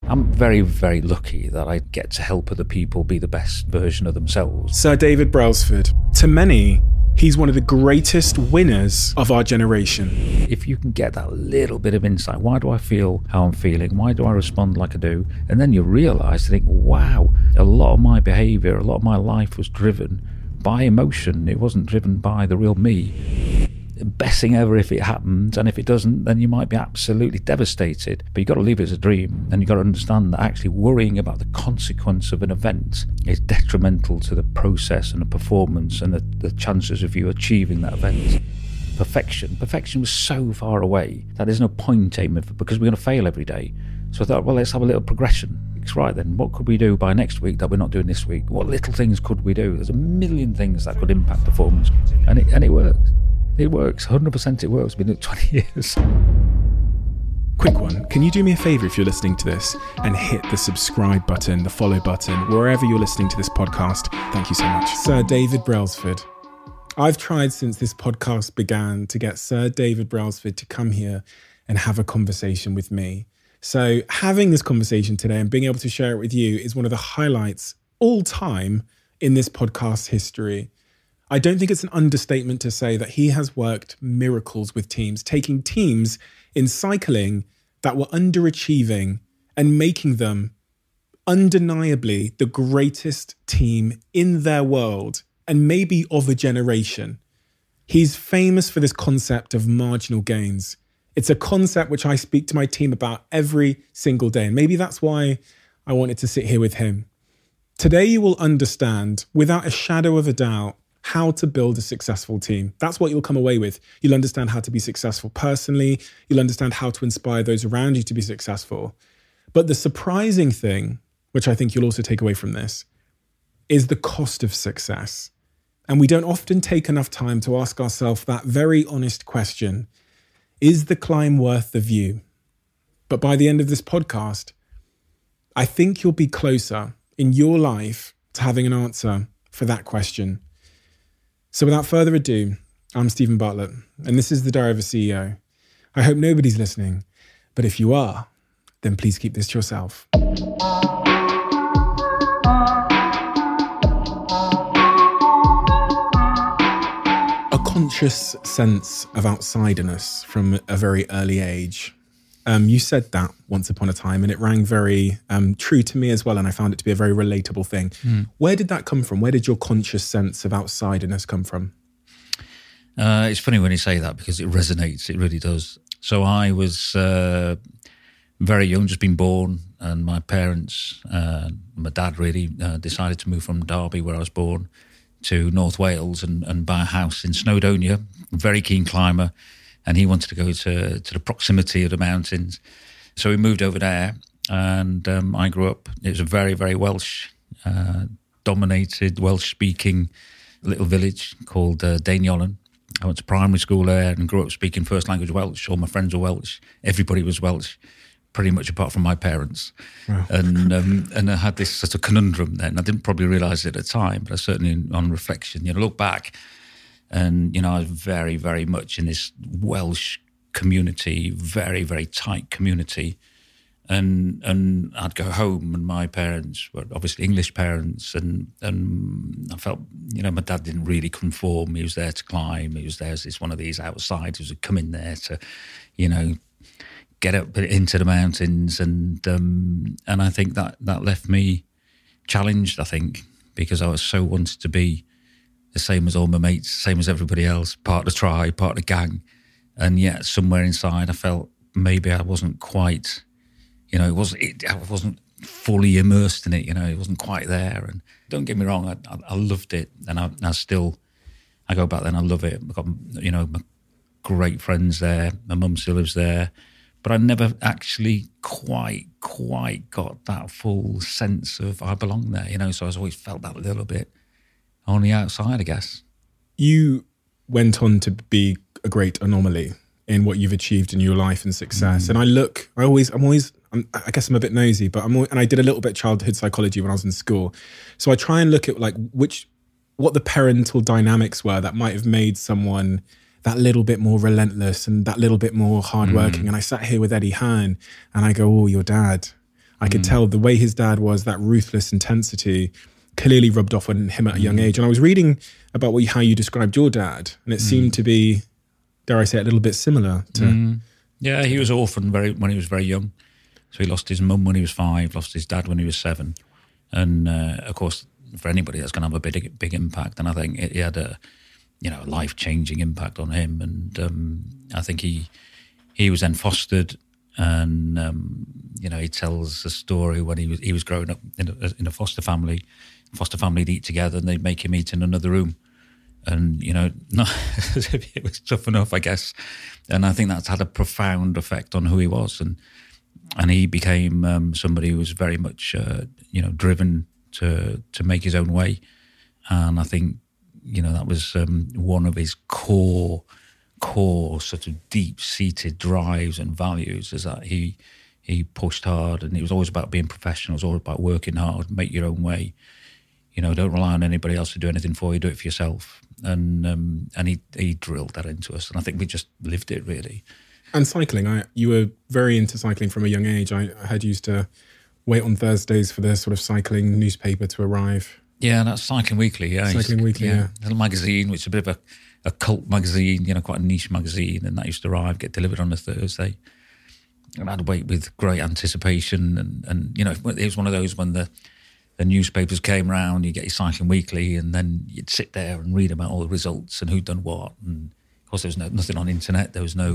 I'm very, very lucky that I get to help other people be the best version of themselves. Sir David Brailsford. To many, he's one of the greatest winners of our generation. If you can get that little bit of insight, why do I feel how I'm feeling? Why do I respond like I do? And then you realise, think, wow, a lot of my behaviour, a lot of my life was driven by emotion. It wasn't driven by the real me. Best ever if it happens, and if it doesn't, then you might be absolutely devastated. But you've got to leave it as a dream, and you've got to understand that actually worrying about the consequence of an event is detrimental to the process and the performance and the chances of you achieving that event. Perfection was so far away that there's no point aiming for, because we're going to fail every day. So I thought, well, let's have a little progression. It's right then, what could we do by next week that we're not doing this week? What little things could we do? There's a million things that could impact performance, and it works. It works, 100% it works. It's been doing it 20 years. Quick one, can you do me a favour if you're listening to this and hit the subscribe button, the follow button, wherever you're listening to this podcast? Thank you so much. Sir David Brailsford. I've tried since this podcast began to get Sir David Brailsford to come here and have a conversation with me. So having this conversation today and being able to share it with you is one of the highlights all time in this podcast's history. I don't think it's an understatement to say that he has worked miracles with teams, taking teams in cycling that were underachieving and making them undeniably the greatest team in their world and maybe of a generation. He's famous for this concept of marginal gains. It's a concept which I speak to my team about every single day, and maybe that's why I wanted to sit here with him. Today you will understand, without a shadow of a doubt, how to build a successful team. That's what you'll come away with. You'll understand how to be successful personally. You'll understand how to inspire those around you to be successful. But the surprising thing, which I think you'll also take away from this, is the cost of success. And we don't often take enough time to ask ourselves that very honest question: is the climb worth the view? But by the end of this podcast, I think you'll be closer in your life to having an answer for that question. So without further ado, I'm Stephen Bartlett, and this is the Diary of a CEO. I hope nobody's listening, but if you are, then please keep this to yourself. A conscious sense of outsiderness from a very early age. You said that once upon a time, and it rang very true to me as well, and I found it to be a very relatable thing. Where did that come from? Where did your conscious sense of outsiderness come from? It's funny when you say that, because it resonates, it really does. So I was very young, just been born, and my parents, my dad really, decided to move from Derby, where I was born, to North Wales and buy a house in Snowdonia. Very keen climber. And he wanted to go to the proximity of the mountains. So we moved over there, and I grew up. It was a very, very Welsh-dominated, Welsh-speaking little village called Dainiolen. I went to primary school there and grew up speaking first language Welsh. All my friends were Welsh. Everybody was Welsh, pretty much apart from my parents. Wow. And I had this sort of conundrum then. I didn't probably realise it at the time, but I certainly, on reflection, look back. And, I was very, very much in this Welsh community, very, very tight community. And I'd go home, and my parents were obviously English parents. And I felt, my dad didn't really conform. He was there to climb. He was there as one of these outsiders who would come in there to, get up into the mountains. And I think that left me challenged, I think, because I was so wanted to be the same as all my mates, same as everybody else, part of the tribe, part of the gang. And yet somewhere inside I felt maybe I wasn't quite, I wasn't fully immersed in it, it wasn't quite there. And don't get me wrong, I loved it. And I go back then, I love it. I've got, my great friends there. My mum still lives there. But I never actually quite got that full sense of I belong there, so I always felt that a little bit on the outside, I guess. You went on to be a great anomaly in what you've achieved in your life and success. And I guess I'm a bit nosy, but and I did a little bit of childhood psychology when I was in school. So I try and look at what the parental dynamics were that might have made someone that little bit more relentless and that little bit more hardworking. And I sat here with Eddie Hearn and I go, oh, your dad. I could tell the way his dad was, that ruthless intensity clearly rubbed off on him at a young age. And I was reading about how you described your dad, and it seemed to be, dare I say, a little bit similar to... Yeah, he was orphaned when he was very young. So he lost his mum when he was 5, lost his dad when he was 7. And of course, for anybody, that's going to have a big impact. And I think he had a life-changing impact on him. And I think he was then fostered, and he tells a story when he was growing up in a foster family. Foster family'd eat together, and they'd make him eat in another room. And, it was tough enough, I guess. And I think that's had a profound effect on who he was. And he became somebody who was very much, driven to make his own way. And I think, that was one of his core sort of deep-seated drives and values, is that he pushed hard, and it was always about being professional. It was always about working hard, make your own way. Don't rely on anybody else to do anything for you. Do it for yourself. And he drilled that into us, and I think we just lived it, really. And cycling, you were very into cycling from a young age. I heard you used to wait on Thursdays for the sort of cycling newspaper to arrive. Yeah, that's Cycling Weekly. Yeah, Cycling Weekly. Yeah, a little magazine, which is a bit of a cult magazine, quite a niche magazine, and that used to arrive, get delivered on a Thursday. And I'd wait with great anticipation, and it was one of those when the newspapers came round, you get your Cycling Weekly, and then you'd sit there and read about all the results and who'd done what. And of course, there was nothing on internet. There's no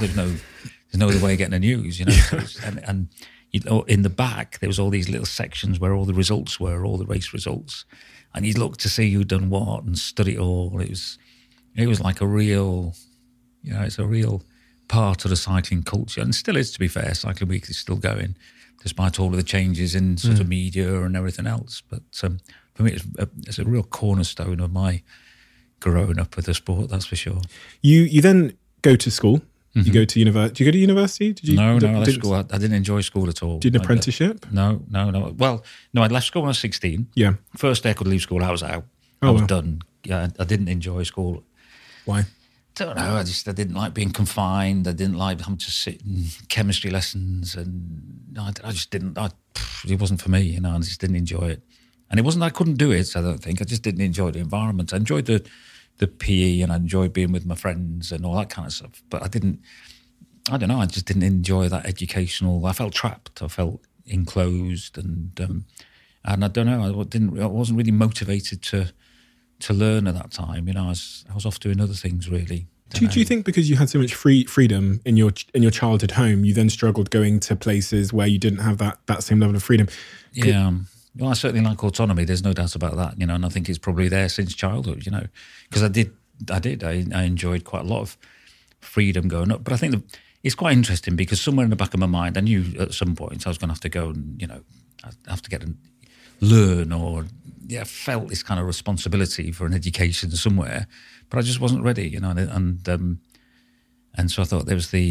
other way of getting the news, and in the back there was all these little sections where all the results were, all the race results, and you'd look to see who'd done what and study it all. It was like a real, it's a real part of the cycling culture, and still is, to be fair. Cycling Weekly is still going, despite all of the changes in sort of media and everything else. But for me, it's a real cornerstone of my growing up with the sport, that's for sure. You then go to school. Mm-hmm. You go to university. Did you go to university? No, I left school. I didn't enjoy school at all. Did an apprenticeship? No. Well, no, I left school when I was 16. Yeah. First day I could leave school, I was out. I was done. Yeah, I didn't enjoy school. Why? Don't know. I didn't like being confined. I didn't like having to sit in chemistry lessons, and I just didn't. It wasn't for me, I just didn't enjoy it. And it wasn't that I couldn't do it. I don't think I just didn't enjoy the environment. I enjoyed the PE, and I enjoyed being with my friends and all that kind of stuff. But I don't know. I just didn't enjoy that educational. I felt trapped. I felt enclosed, and I don't know. I wasn't really motivated to learn at that time. I was off doing other things, really. Do you think because you had so much freedom in your childhood home, you then struggled going to places where you didn't have that same level of freedom? Yeah. Well, I certainly like autonomy. There's no doubt about that, and I think it's probably there since childhood, because I enjoyed quite a lot of freedom growing up. But I think it's quite interesting because somewhere in the back of my mind, I knew at some point I was going to have to go and, I'd have to get and learn, or I felt this kind of responsibility for an education somewhere, but I just wasn't ready, and so I thought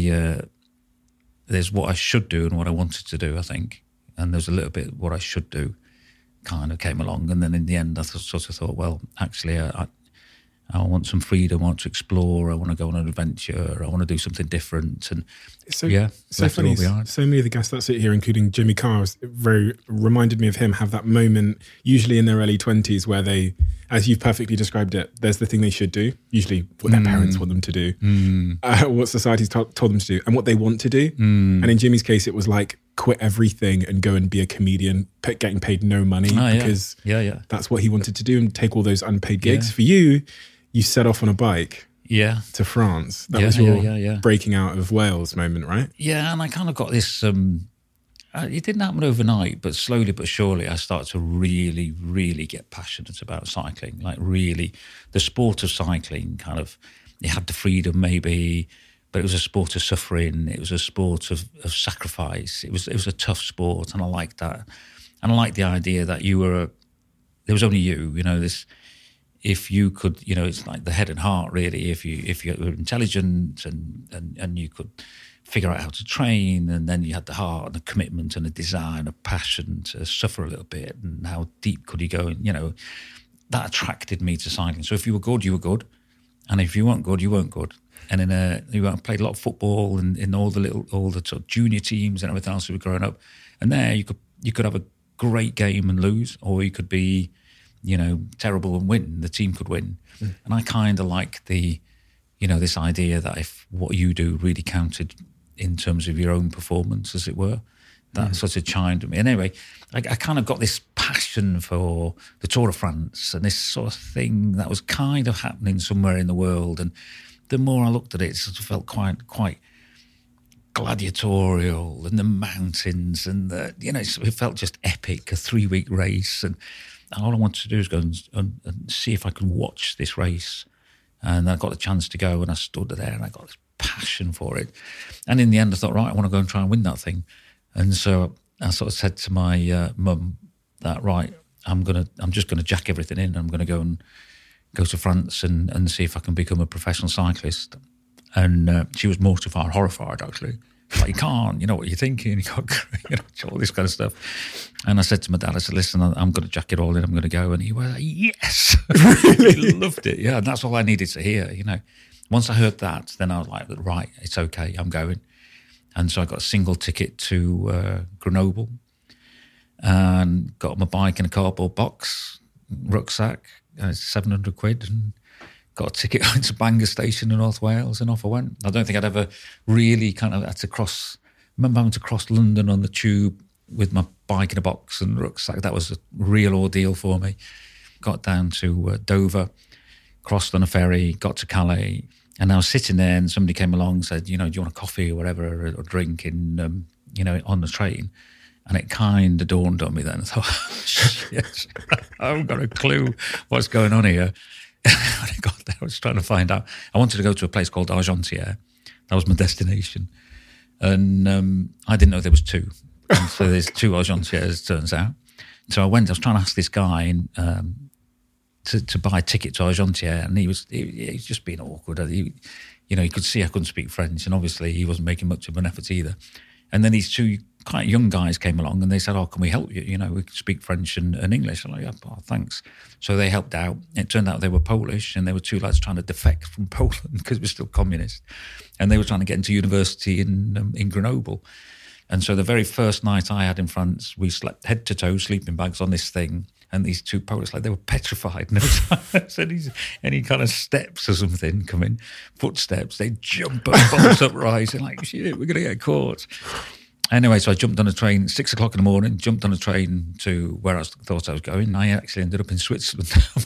there's what I should do and what I wanted to do, I think, and there's a little bit what I should do kind of came along, and then in the end I sort of thought, well, actually I want some freedom, I want to explore, I want to go on an adventure, I want to do something different. And so funny, so many of the guests that sit here, including Jimmy Carr, reminded me of him, have that moment, usually in their early 20s, where they, as you've perfectly described it, there's the thing they should do, usually what their parents want them to do, what society's told them to do, and what they want to do. And in Jimmy's case, it was like, quit everything and go and be a comedian, getting paid no money, because that's what he wanted to do, and take all those unpaid gigs. For you set off on a bike to France. That was your breaking out of Wales moment, right? Yeah, and I kind of got this, it didn't happen overnight, but slowly but surely I started to really, really get passionate about cycling. Like really, the sport of cycling kind of, it had the freedom maybe, but it was a sport of suffering. It was a sport of sacrifice. It was a tough sport, and I liked that. And I liked the idea that there was only you, if you could, it's like the head and heart, really. If you were intelligent and you could figure out how to train, and then you had the heart and the commitment and the desire and the passion to suffer a little bit, and how deep could you go? And, that attracted me to cycling. So if you were good, you were good. And if you weren't good, you weren't good. And you played a lot of football and in all the sort of junior teams and everything else we were growing up. And there you could you could have a great game and lose, or you could be, terrible and win. The team could win. And I kind of like this idea that if what you do really counted in terms of your own performance, as it were, that sort of chimed me. And anyway, I kind of got this passion for the Tour de France and this sort of thing that was kind of happening somewhere in the world. And the more I looked at it, it sort of felt quite gladiatorial, and the mountains, and it felt just epic, a 3-week race. And all I wanted to do was go and see if I could watch this race. And I got the chance to go, and I stood there, and I got this passion for it. And in the end, I thought, right, I want to go and try and win that thing. And so I sort of said to my mum that, right, I'm just going to jack everything in. I'm going to go to France and see if I can become a professional cyclist. And she was mortified, horrified, actually. Like, you can't, you know what you're thinking, you got, all this kind of stuff. And I said to my dad, I said, listen, I'm going to jack it all in, I'm going to go. And he went, yes. He loved it. Yeah, and that's all I needed to hear, Once I heard that, then I was like, right, it's okay, I'm going. And so I got a single ticket to Grenoble and got my bike in a cardboard box, rucksack, 700 quid, and got a ticket to Bangor Station in North Wales, and off I went. I don't think I'd ever really kind of had to cross. I remember having to cross London on the tube with my bike in a box and rucksack. That was a real ordeal for me. Got down to Dover, crossed on a ferry, got to Calais, and I was sitting there, and somebody came along and said, do you want a coffee or whatever, or drink in, on the train? And it kind of dawned on me then. I thought, oh, shit, I haven't got a clue what's going on here. When I got there, I was trying to find out. I wanted to go to a place called Argentière. That was my destination. And I didn't know there was two. And so there's 2 Argentières, turns out. So I was trying to ask this guy to buy a ticket to Argentière, and he was just being awkward. He could see I couldn't speak French, and obviously he wasn't making much of an effort either. And then these 2 quite young guys came along, and they said, can we help you? We can speak French and English. I'm like, yeah, thanks. So they helped out. It turned out they were Polish, and they were 2 lads trying to defect from Poland because it was still communist. And they were trying to get into university in Grenoble. And so the very first night I had in France, we slept head to toe, sleeping bags on this thing. And these 2 Polish, they were petrified. And every time any kind of steps or something come in, footsteps, they jump up, bolt upright, and like, shit, we're going to get caught. Anyway, so I jumped on a train, 6 o'clock in the morning, jumped on a train to where I thought I was going. I actually ended up in Switzerland.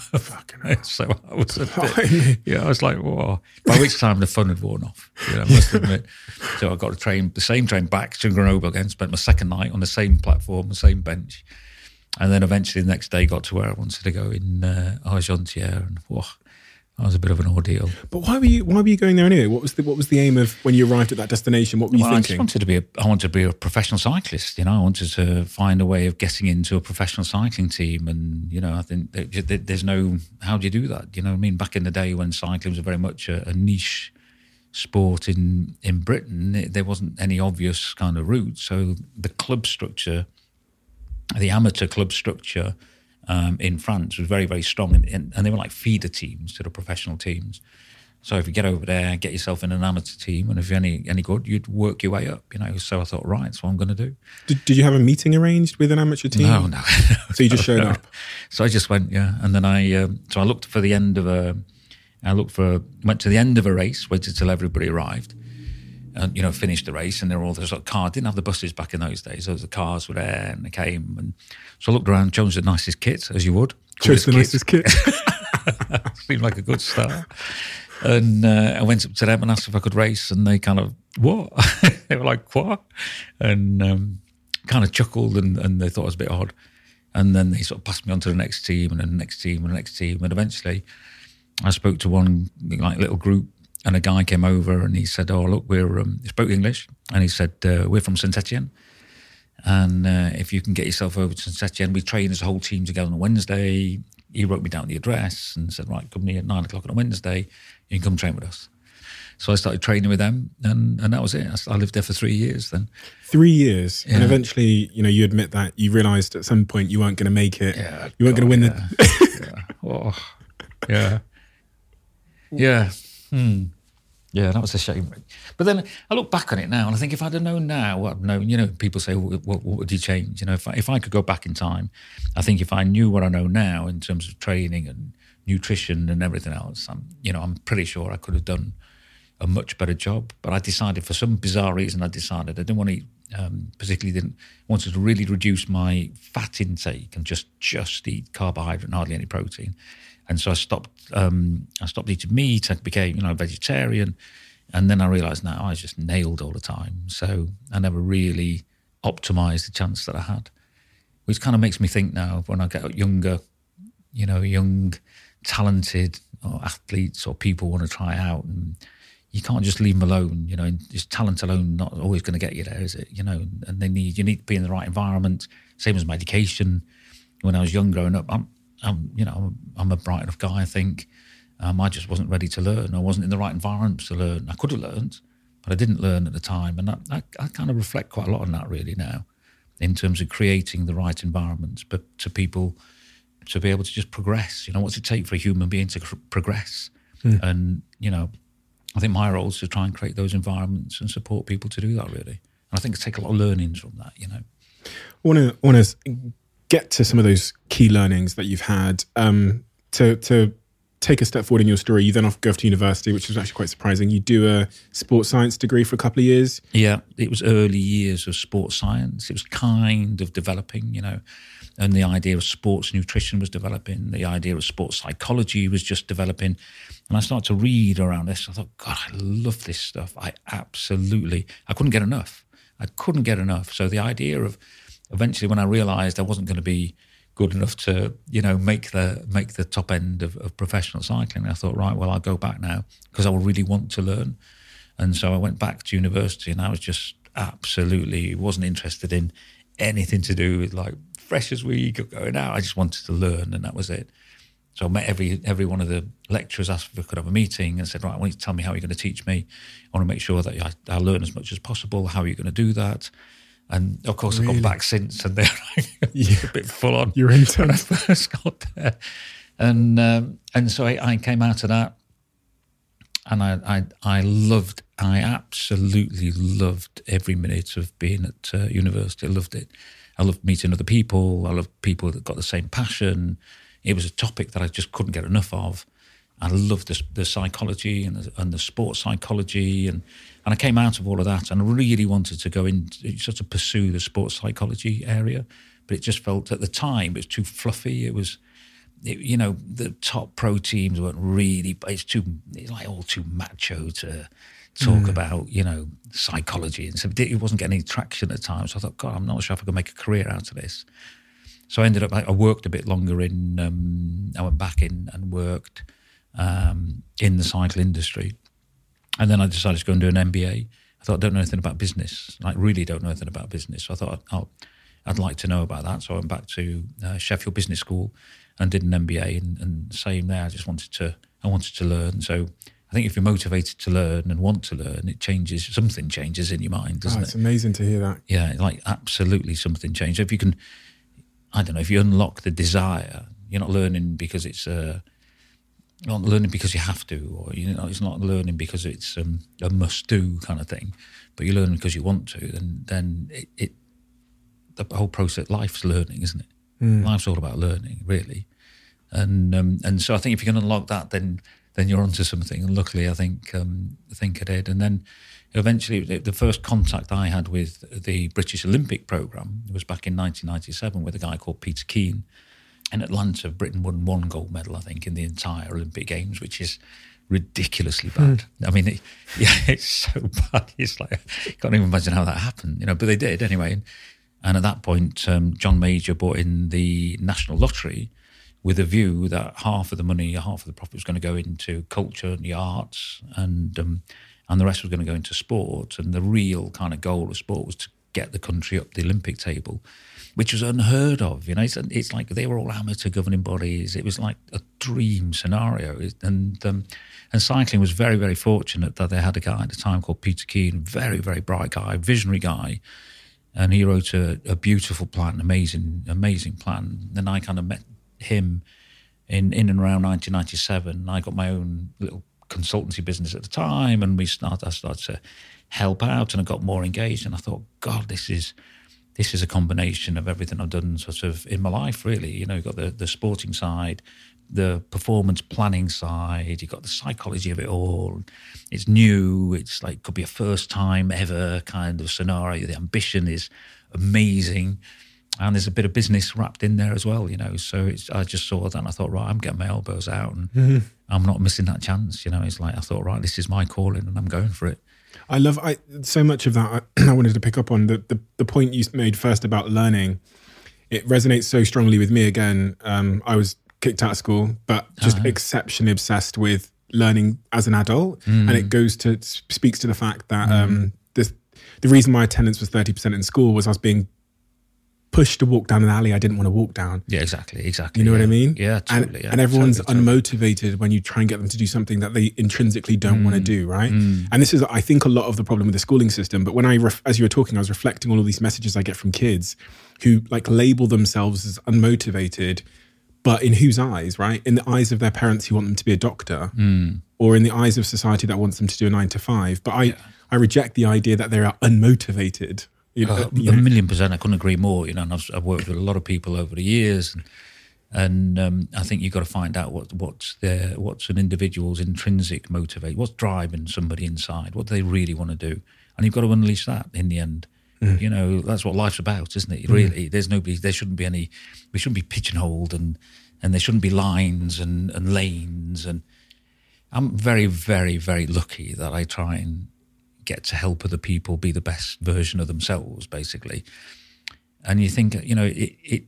So I was I was like, whoa. By which time the fun had worn off, I must admit. So I got the same train back to Grenoble again, spent my second night on the same platform, the same bench. And then eventually the next day got to where I wanted to go in Argentière, and whoa, that was a bit of an ordeal. But why were you going there anyway? What was the aim of when you arrived at that destination? What were you thinking? I wanted to be a professional cyclist. I wanted to find a way of getting into a professional cycling team, and I think there's no, how do you do that? I mean, back in the day when cycling was very much a niche sport in Britain, there wasn't any obvious kind of route. So the club structure, the amateur club structure in France was very, very strong, and they were like feeder teams to the professional teams. So if you get over there, get yourself in an amateur team, and if you're any good, you'd work your way up, So I thought, right, that's what I'm going to do. Did you have a meeting arranged with an amateur team? No. So you just showed up? So I just went, yeah. And then I looked for the end of went to the end of a race, waited till everybody arrived, and, finished the race, and there were all those cars. Didn't have the buses back in those days. The cars were there, and they came. And so I looked around, chose the nicest kit, as you would. Chose the nicest kit. Seemed like a good start. And I went up to them and asked if I could race, and they kind of, what? They were like, what? And kind of chuckled, and they thought it was a bit odd. And then they sort of passed me on to the next team, and then the next team, and the next team. And eventually I spoke to one little group, and a guy came over and he said, look, he spoke English, and he said, we're from Saint-Etienne. And if you can get yourself over to Saint-Etienne, we train as a whole team together on a Wednesday. He wrote me down the address and said, right, come here at 9 o'clock on a Wednesday, you can come train with us. So I started training with them, and that was it. I lived there for 3 years then. 3 years? Yeah. And eventually, you admit that you realised at some point you weren't going to make it. Yeah, you weren't going to win yeah. Oh, yeah. Yeah. Yeah, that was a shame. But then I look back on it now and I think if I'd have known now what I've known, you know, people say, what would you change? You know, if I could go back in time, I think if I knew what I know now in terms of training and nutrition and everything else, I'm pretty sure I could have done a much better job. But I decided, for some bizarre reason, I didn't want to eat, wanted to really reduce my fat intake and just eat carbohydrate and hardly any protein. And so I stopped eating meat. I became, a vegetarian. And then I realised now I was just nailed all the time. So I never really optimised the chance that I had, which kind of makes me think now when I get younger, young, talented athletes or people want to try out, and you can't just leave them alone. Just talent alone not always going to get you there, is it? And you need to be in the right environment. Same as my education. When I was young growing up, I'm a bright enough guy, I think. I just wasn't ready to learn. I wasn't in the right environment to learn. I could have learned, but I didn't learn at the time. And I kind of reflect quite a lot on that really now, in terms of creating the right environments, but to people to be able to just progress. What's it take for a human being to progress? And, I think my role is to try and create those environments and support people to do that, really. And I think I take a lot of learnings from that, I want to get to some of those key learnings that you've had. To take a step forward in your story, you then go off to university, which was actually quite surprising. You do a sports science degree for a couple of years. Yeah, it was early years of sports science. It was kind of developing, and the idea of sports nutrition was developing. The idea of sports psychology was just developing. And I started to read around this. I thought, God, I love this stuff. I couldn't get enough. So the idea of eventually, when I realised I wasn't going to be good enough to, make the top end of professional cycling, I thought, right, well, I'll go back now because I really want to learn. And so I went back to university, and I was just absolutely wasn't interested in anything to do with like Freshers Week or going out. I just wanted to learn, and that was it. So I met every one of the lecturers, asked if we could have a meeting, and said, right, I want you to tell me how you're going to teach me. I want to make sure that I learn as much as possible. How are you going to do that? And of course, I've gone back since, and they're a bit full on. You're intense. When I first got there, and so I came out of that, and I absolutely loved every minute of being at university. I loved it. I loved meeting other people. I loved people that got the same passion. It was a topic that I just couldn't get enough of. I loved the psychology and the sports psychology, and I came out of all of that and I really wanted to go in, sort of pursue the sports psychology area, but it just felt at the time it was too fluffy. The top pro teams weren't really. It's like all too macho to talk about psychology, and so it wasn't getting any traction at the time. So I thought, God, I'm not sure if I can make a career out of this. So I ended up. I worked a bit longer I went back in and worked in the cycle industry. And then I decided to go and do an MBA. I thought, I don't know anything about business. Really don't know anything about business. So I thought, I'd like to know about that. So I went back to Sheffield Business School and did an MBA. And same there, I wanted to learn. So I think if you're motivated to learn and want to learn, something changes in your mind, doesn't it? It's amazing to hear that. Yeah, like absolutely something changes. If you can, I don't know, if you unlock the desire, you're not learning because it's not learning because you have to, or it's not learning because it's a must-do kind of thing, but you're learning because you want to. Then the whole process, life's learning, isn't it? Life's all about learning, really. And so I think if you can unlock that, then you're onto something. And luckily, I think I did. And then eventually, the first contact I had with the British Olympic programme was back in 1997 with a guy called Peter Keane. In Atlanta, Britain won 1 gold medal, I think, in the entire Olympic Games, which is ridiculously bad. I mean, it's so bad. It's like, I can't even imagine how that happened, but they did anyway. And at that point, John Major brought in the National Lottery with a view that half of the money, half of the profit was going to go into culture and the arts, and the rest was going to go into sport. And the real kind of goal of sport was to get the country up the Olympic table, which was unheard of. It's like they were all amateur governing bodies. It was like a dream scenario. And cycling was very, very fortunate that they had a guy at the time called Peter Keane, very, very bright guy, visionary guy. And he wrote a beautiful plan, amazing plan. And I kind of met him in and around 1997. I got my own little consultancy business at the time, and I started to help out, and I got more engaged, and I thought, God, this is a combination of everything I've done sort of in my life, really. You know, you've got the sporting side, the performance planning side, you've got the psychology of it all. It's new, it's like, could be a first time ever kind of scenario. The ambition is amazing. And there's a bit of business wrapped in there as well, you know. So I just saw that and I thought, right, I'm getting my elbows out and I'm not missing that chance, you know. It's like, I thought, right, this is my calling and I'm going for it. I love so much of that. I wanted to pick up on the point you made first about learning. It resonates so strongly with me again. I was kicked out of school, but just exceptionally obsessed with learning as an adult. And it speaks to the fact that the reason my attendance was 30% in school was I was being pushed to walk down an alley I didn't want to walk down. Yeah, exactly. You know what I mean? Yeah, totally. And everyone's unmotivated when you try and get them to do something that they intrinsically don't want to do, right? And this is, I think, a lot of the problem with the schooling system. But when as you were talking, I was reflecting on all these messages I get from kids who like label themselves as unmotivated, but in whose eyes, right? In the eyes of their parents who want them to be a doctor, or in the eyes of society that wants them to do a 9 to 5. But I reject the idea that they are unmotivated. You know, 1,000,000%. I couldn't agree more. You know, and I've worked with a lot of people over the years, and I think you've got to find out what's an individual's intrinsic motivate, what's driving somebody inside, what do they really want to do, and you've got to unleash that in the end. You know, that's what life's about, isn't it? Really, there shouldn't be any, we shouldn't be pigeonholed, and there shouldn't be lines and lanes. And I'm very, very, very lucky that I try and get to help other people be the best version of themselves, basically. And you think, you know,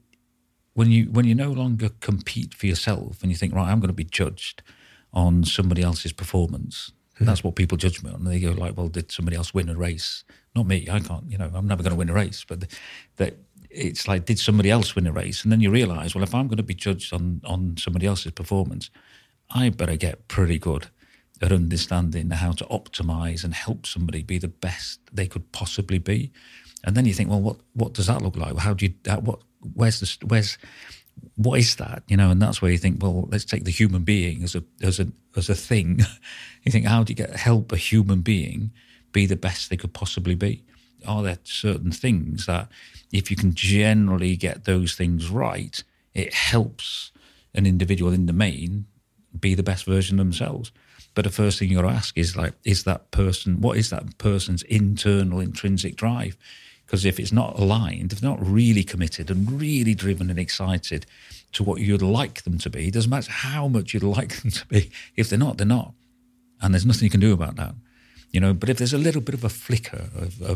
when you no longer compete for yourself and you think, right, I'm going to be judged on somebody else's performance. That's what people judge me on. They go like, well, did somebody else win a race? Not me. I can't, you know, I'm never going to win a race. But it's like, did somebody else win a race? And then you realise, well, if I'm going to be judged on somebody else's performance, I better get pretty good at understanding how to optimize and help somebody be the best they could possibly be. And then you think, well, what does that look like? How do you, what is that? You know, and that's where you think, well, let's take the human being as a thing. You think, how do you help a human being be the best they could possibly be? Are there certain things that if you can generally get those things right, it helps an individual in the main be the best version of themselves? But the first thing you got to ask is like, what is that person's internal intrinsic drive? Because if it's not aligned, if they're not really committed and really driven and excited to what you'd like them to be, it doesn't matter how much you'd like them to be. If they're not, they're not. And there's nothing you can do about that. You know, but if there's a little bit of a flicker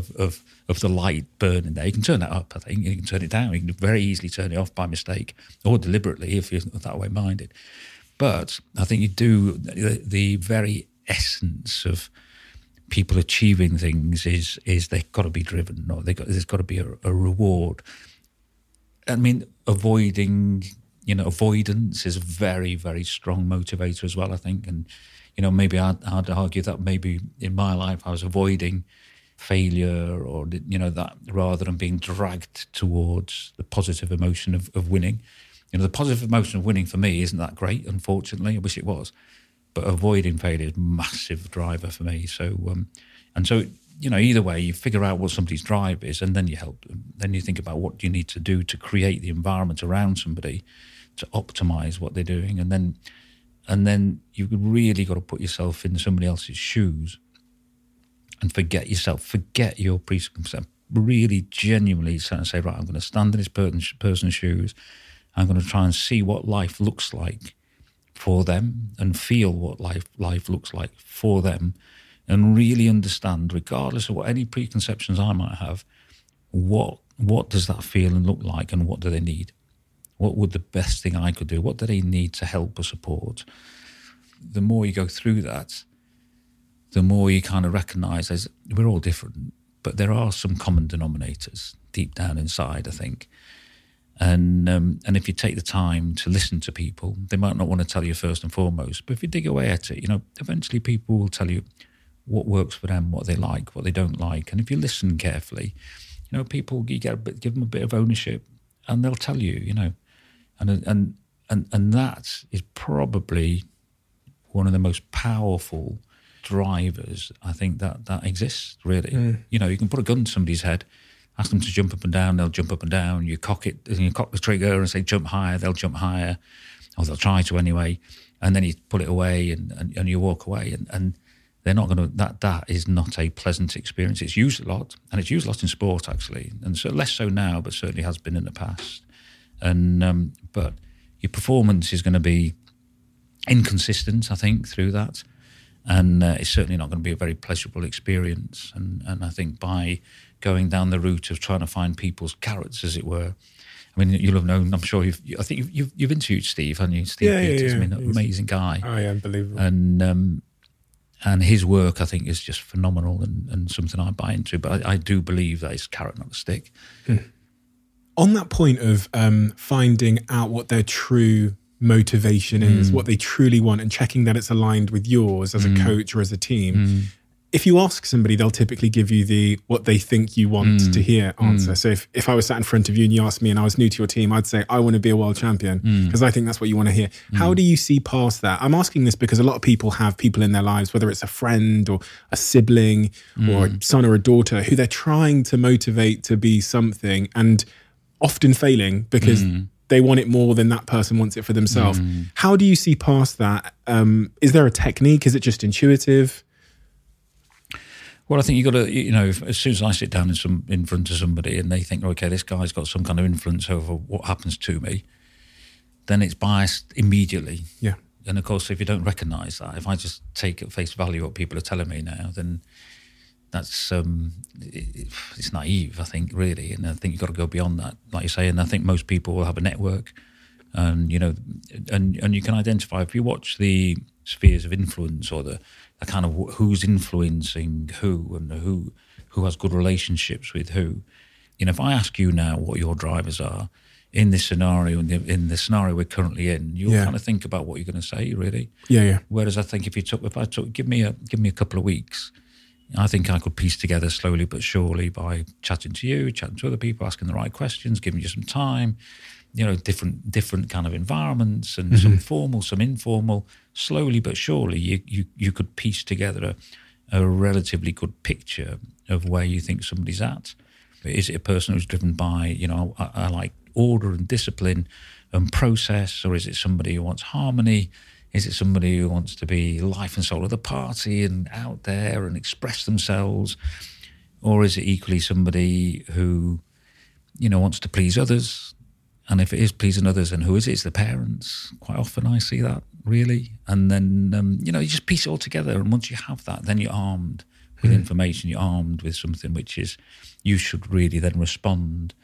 of the light burning there, you can turn that up, I think. You can turn it down. You can very easily turn it off by mistake or deliberately if you're that way minded. But I think you do, the very essence of people achieving things is they've got to be driven, or there's got to be a reward. I mean, avoidance is a very, very strong motivator as well, I think. And, you know, maybe I'd argue that maybe in my life I was avoiding failure or, you know, that rather than being dragged towards the positive emotion of winning. You know, the positive emotion of winning for me isn't that great, unfortunately. I wish it was. But avoiding failure is a massive driver for me. So, you know, either way, you figure out what somebody's drive is and then you help them. Then you think about what you need to do to create the environment around somebody to optimize what they're doing. And then you've really got to put yourself in somebody else's shoes and forget yourself, forget your preconception. Really genuinely say, right, I'm going to stand in this person's shoes. I'm going to try and see what life looks like for them and feel what life looks like for them and really understand, regardless of what any preconceptions I might have, what does that feel and look like and what do they need? What would the best thing I could do? What do they need to help or support? The more you go through that, the more you kind of recognise as we're all different, but there are some common denominators deep down inside, I think. And if you take the time to listen to people, they might not want to tell you first and foremost, but if you dig away at it, you know, eventually people will tell you what works for them, what they like, what they don't like. And if you listen carefully, you know, people, you give them a bit of ownership and they'll tell you, you know, and that is probably one of the most powerful drivers I think that exists, really. You know, you can put a gun to somebody's head, ask them to jump up and down, they'll jump up and down. You cock the trigger and say jump higher, they'll jump higher, or they'll try to anyway. And then you pull it away and you walk away, and they're not going to. That is not a pleasant experience. It's used a lot, and it's used a lot in sport actually, and so less so now, but certainly has been in the past. And but your performance is going to be inconsistent, I think, through that, and it's certainly not going to be a very pleasurable experience. And I think by going down the route of trying to find people's carrots, as it were. I mean, you'll have known. I'm sure I think you've interviewed Steve, haven't you? Steve Peters, I mean, an amazing guy. Oh yeah, unbelievable. And his work, I think, is just phenomenal and something I buy into. But I do believe that it's carrot, not a stick. On that point of finding out what their true motivation is, what they truly want, and checking that it's aligned with yours as a coach or as a team. If you ask somebody, they'll typically give you what they think you want to hear answer. So if I was sat in front of you and you asked me and I was new to your team, I'd say, I want to be a world champion because I think that's what you want to hear. How do you see past that? I'm asking this because a lot of people have people in their lives, whether it's a friend or a sibling or a son or a daughter, who they're trying to motivate to be something and often failing because they want it more than that person wants it for themselves. How do you see past that? Is there a technique? Is it just intuitive? Well, I think you've got to, you know, as soon as I sit down in front of somebody and they think, okay, this guy's got some kind of influence over what happens to me, then it's biased immediately. Yeah. And of course, if you don't recognise that, if I just take at face value what people are telling me now, then that's it's naive, I think, really. And I think you've got to go beyond that, like you say. And I think most people will have a network, and you know, and you can identify if you watch the spheres of influence or the kind of who's influencing who and who has good relationships with who. You know, if I ask you now what your drivers are in this scenario, in the scenario we're currently in, you'll kind of think about what you're going to say, really. Yeah. Whereas I think if I took give me a couple of weeks, I think I could piece together slowly but surely by chatting to you, chatting to other people, asking the right questions, giving you some time, you know, different kind of environments and some formal, some informal. Slowly but surely, you could piece together a relatively good picture of where you think somebody's at. Is it a person who's driven by, you know, I like order and discipline and process, or is it somebody who wants harmony? Is it somebody who wants to be life and soul of the party and out there and express themselves? Or is it equally somebody who, you know, wants to please others? And if it is pleasing others, then who is it? It's the parents. Quite often I see that, really. And then, you know, you just piece it all together. And once you have that, then you're armed with information. You're armed with something which is, you should really then respond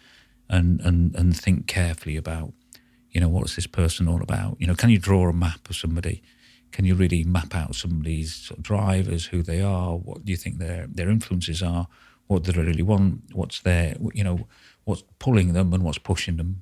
and think carefully about, you know, what's this person all about? You know, can you draw a map of somebody? Can you really map out somebody's sort of drivers, who they are? What do you think their influences are? What do they really want? What's their, you know, what's pulling them and what's pushing them?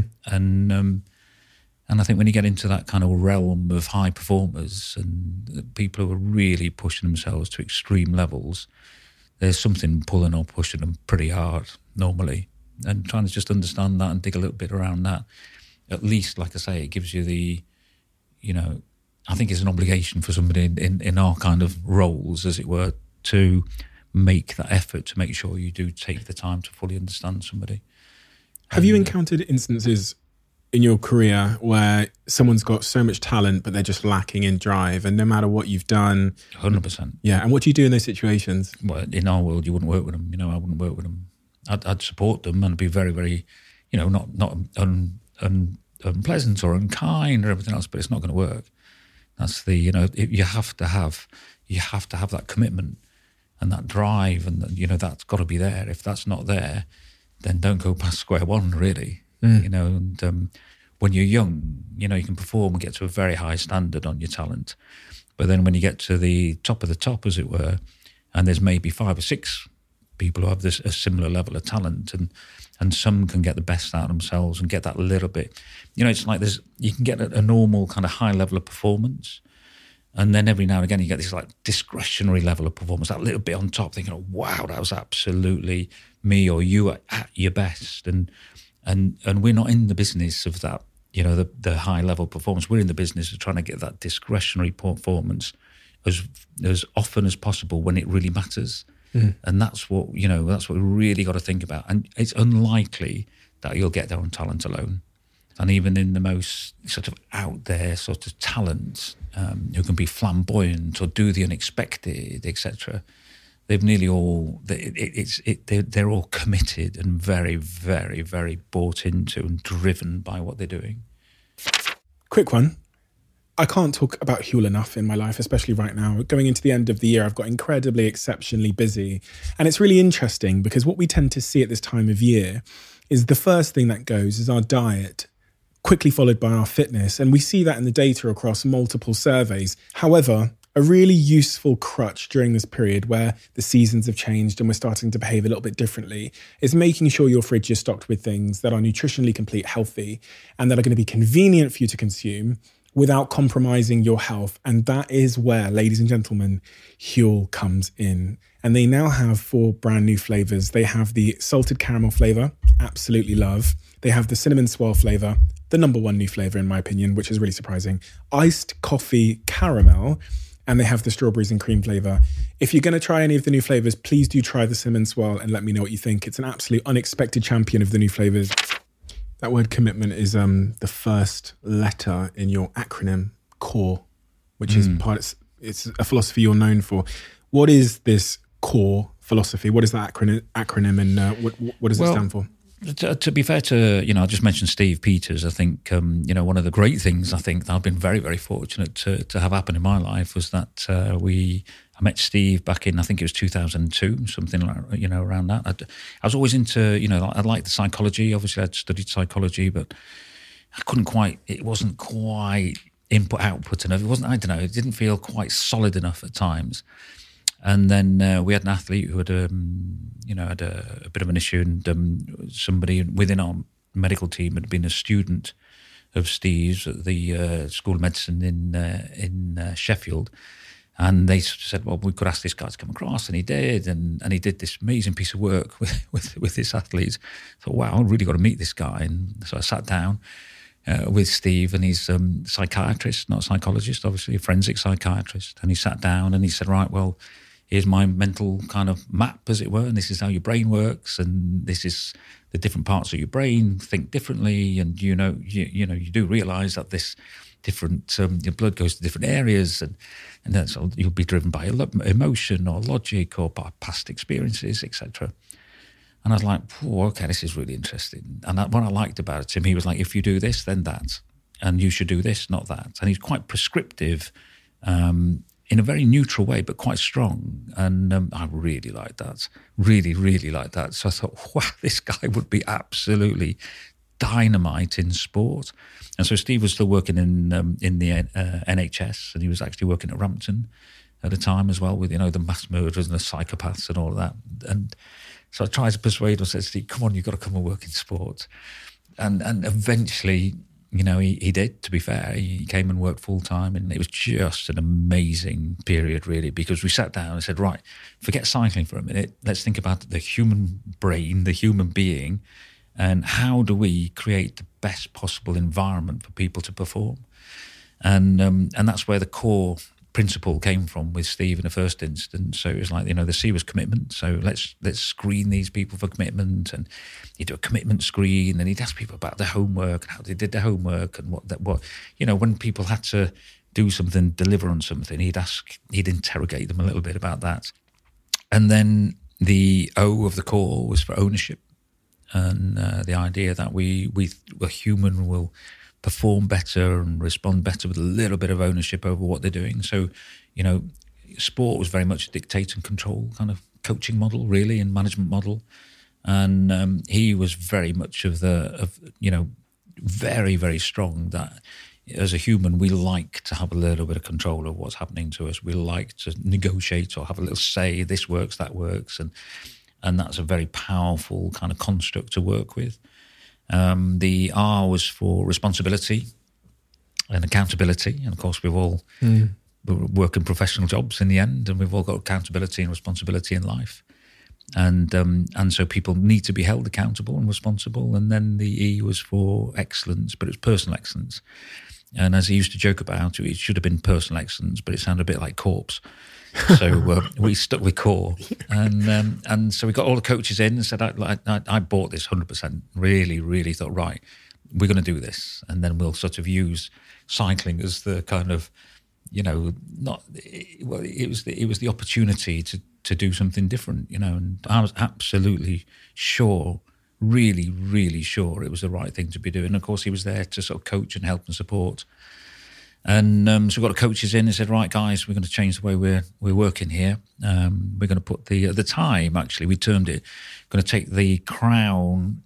And I think when you get into that kind of realm of high performers and people who are really pushing themselves to extreme levels, there's something pulling or pushing them pretty hard normally. And trying to just understand that and dig a little bit around that, at least, like I say, it gives you the, you know, I think it's an obligation for somebody in our kind of roles, as it were, to make that effort to make sure you do take the time to fully understand somebody. Have you encountered instances in your career where someone's got so much talent, but they're just lacking in drive, and no matter what you've done? 100%. Yeah, and what do you do in those situations? Well, in our world, you wouldn't work with them. You know, I wouldn't work with them. I'd support them and be very, very, you know, not unpleasant or unkind or everything else, but it's not going to work. That's the, you know, you have to have that commitment and that drive, and you know, that's got to be there. If that's not there, then don't go past square one, really. You know, and when you're young, you know, you can perform and get to a very high standard on your talent. But then when you get to the top of the top, as it were, and there's maybe 5 or 6 people who have a similar level of talent, and some can get the best out of themselves and get that little bit. You know, it's like you can get a normal kind of high level of performance, and then every now and again you get this like discretionary level of performance, that little bit on top, thinking, oh, wow, that was absolutely me or you at your best. And we're not in the business of that, the high level performance. We're in the business of trying to get that discretionary performance as often as possible when it really matters. And that's what we really got to think about. And it's unlikely that you'll get there on talent alone. And even in the most sort of out there sort of talent, who can be flamboyant or do the unexpected, etc., they've nearly all they're all committed and very, very, very bought into and driven by what they're doing. Quick one. I can't talk about Huel enough in my life, especially right now. Going into the end of the year, I've got incredibly, exceptionally busy. And it's really interesting because what we tend to see at this time of year is the first thing that goes is our diet, quickly followed by our fitness. And we see that in the data across multiple surveys. However, a really useful crutch during this period where the seasons have changed and we're starting to behave a little bit differently is making sure your fridge is stocked with things that are nutritionally complete, healthy, and that are going to be convenient for you to consume without compromising your health. And that is where, ladies and gentlemen, Huel comes in. And they now have 4 brand new flavors. They have the salted caramel flavor, absolutely love. They have the cinnamon swirl flavor, the number 1 new flavor in my opinion, which is really surprising. Iced coffee caramel, and they have the strawberries and cream flavor. If you're going to try any of the new flavors, please do try the cinnamon swirl and let me know what you think. It's an absolute unexpected champion of the new flavors. That word commitment is the first letter in your acronym CORE, which is it's a philosophy you're known for. What is this CORE philosophy? What is that acronym and what does it stand for? To be fair to, I just mentioned Steve Peters. I think, one of the great things I think that I've been very, very fortunate to have happen in my life was that I met Steve back in, I think it was 2002, something like, around that. I was always into, I liked the psychology. Obviously, I'd studied psychology, but it wasn't quite input-output enough. It wasn't, I don't know, it didn't feel quite solid enough at times. And then we had an athlete who had, had a bit of an issue, and somebody within our medical team had been a student of Steve's at the School of Medicine in Sheffield, and they said, "Well, we could ask this guy to come across," and he did, and he did this amazing piece of work with this athlete. I thought, wow, I really got to meet this guy, and so I sat down with Steve, and he's a psychiatrist, not a psychologist, obviously a forensic psychiatrist, and he sat down and he said, "Right, well, here's my mental kind of map, as it were, and this is how your brain works, and this is the different parts of your brain think differently, and you do realise that this different your blood goes to different areas, and that's you'll be driven by emotion or logic or by past experiences, etc." And I was like, okay, this is really interesting. And what I liked about him, he was like, if you do this, then that, and you should do this, not that. And he's quite prescriptive. In a very neutral way, but quite strong. And I really liked that. Really, really liked that. So I thought, wow, this guy would be absolutely dynamite in sport. And so Steve was still working in the NHS, and he was actually working at Rampton at the time as well with, the mass murderers and the psychopaths and all of that. And so I tried to persuade him, I said, "Steve, come on, you've got to come and work in sport." And eventually, he did, to be fair. He came and worked full-time, and it was just an amazing period, really, because we sat down and said, right, forget cycling for a minute. Let's think about the human brain, the human being, and how do we create the best possible environment for people to perform? And that's where the core principle came from with Steve in the first instance. So it was like, the C was commitment. So let's screen these people for commitment, and he'd do a commitment screen, and he'd ask people about their homework and how they did their homework, and what when people had to do something, deliver on something, he'd interrogate them a little bit about that. And then the O of the core was for ownership, and the idea that we a human will perform better and respond better with a little bit of ownership over what they're doing. So, sport was very much a dictate and control kind of coaching model, really, and management model. And he was very much very, very strong that as a human, we like to have a little bit of control of what's happening to us. We like to negotiate or have a little say, this works, that works. And that's a very powerful kind of construct to work with. The R was for responsibility and accountability. And of course, we've all work in professional jobs in the end, and we've all got accountability and responsibility in life. And so people need to be held accountable and responsible. And then the E was for excellence, but it was personal excellence. And as he used to joke about, it should have been personal excellence, but it sounded a bit like corpse. So we stuck with core. And so we got all the coaches in and said, I bought this 100%, really, really thought, right, we're going to do this. And then we'll sort of use cycling as the kind of, it was the opportunity to do something different, and I was absolutely sure, really, really sure it was the right thing to be doing. And of course, he was there to sort of coach and help and support. And so we got the coaches in and said, right, guys, we're going to change the way we're working here. We're going to put at the time, actually, we termed it, going to take the crown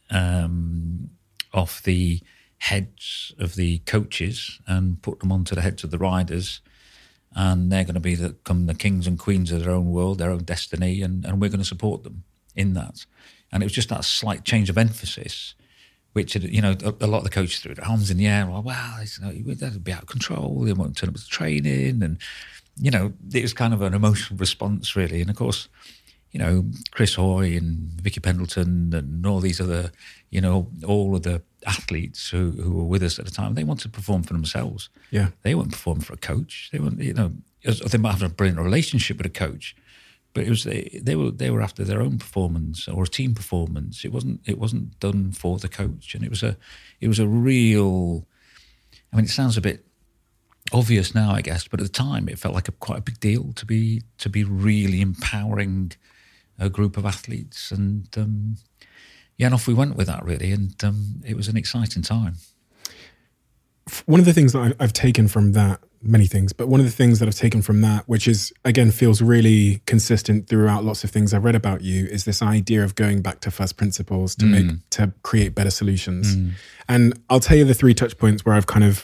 off the heads of the coaches and put them onto the heads of the riders. And they're going to become the kings and queens of their own world, their own destiny, and we're going to support them in that. And it was just that slight change of emphasis, which, a lot of the coaches threw their arms in the air. Well, that'll be out of control. They won't turn up to training. And, it was kind of an emotional response, really. And, of course, Chris Hoy and Vicky Pendleton and all these other, all of the athletes who were with us at the time, they wanted to perform for themselves. Yeah. They weren't performing for a coach. They weren't, they might have a brilliant relationship with a coach, but it was they were after their own performance or a team performance. It wasn't done for the coach, and it was a real. I mean, it sounds a bit obvious now, I guess, but at the time it felt like quite a big deal to be really empowering a group of athletes, and and off we went with that, really, and it was an exciting time. One of the things that I've taken from that, many things, but one of the things that I've taken from that, which is, again, feels really consistent throughout lots of things I've read about you, is this idea of going back to first principles to create better solutions. And I'll tell you the 3 touch points where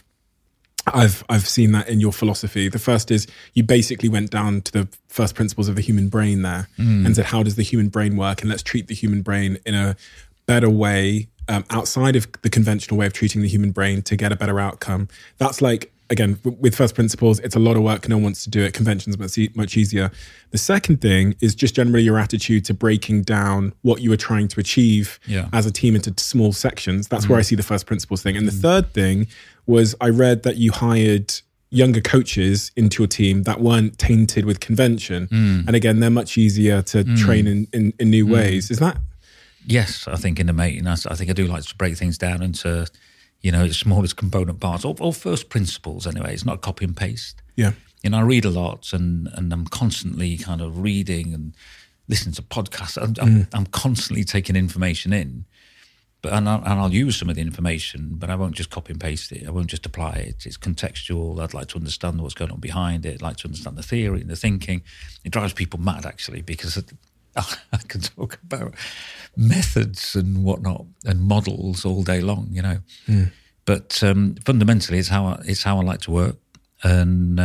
I've seen that in your philosophy. The first is you basically went down to the first principles of the human brain there and said, how does the human brain work? And let's treat the human brain in a better way outside of the conventional way of treating the human brain to get a better outcome. That's like, again, with first principles, it's a lot of work. No one wants to do it. Convention's much easier. The second thing is just generally your attitude to breaking down what you were trying to achieve as a team into small sections. That's where I see the first principles thing. And the third thing was I read that you hired younger coaches into your team that weren't tainted with convention. And again, they're much easier to train in new ways. Is that? Yes, I think in the main, I think I do like to break things down into, its smallest component parts, or first principles anyway. It's not copy and paste. Yeah. I read a lot and I'm constantly kind of reading and listening to podcasts. I'm constantly taking information in, and I'll use some of the information, but I won't just copy and paste it. I won't just apply it. It's contextual. I'd like to understand what's going on behind it. I'd like to understand the theory and the thinking. It drives people mad, actually, because I can talk about methods and whatnot and models all day long, But fundamentally, it's how I like to work, and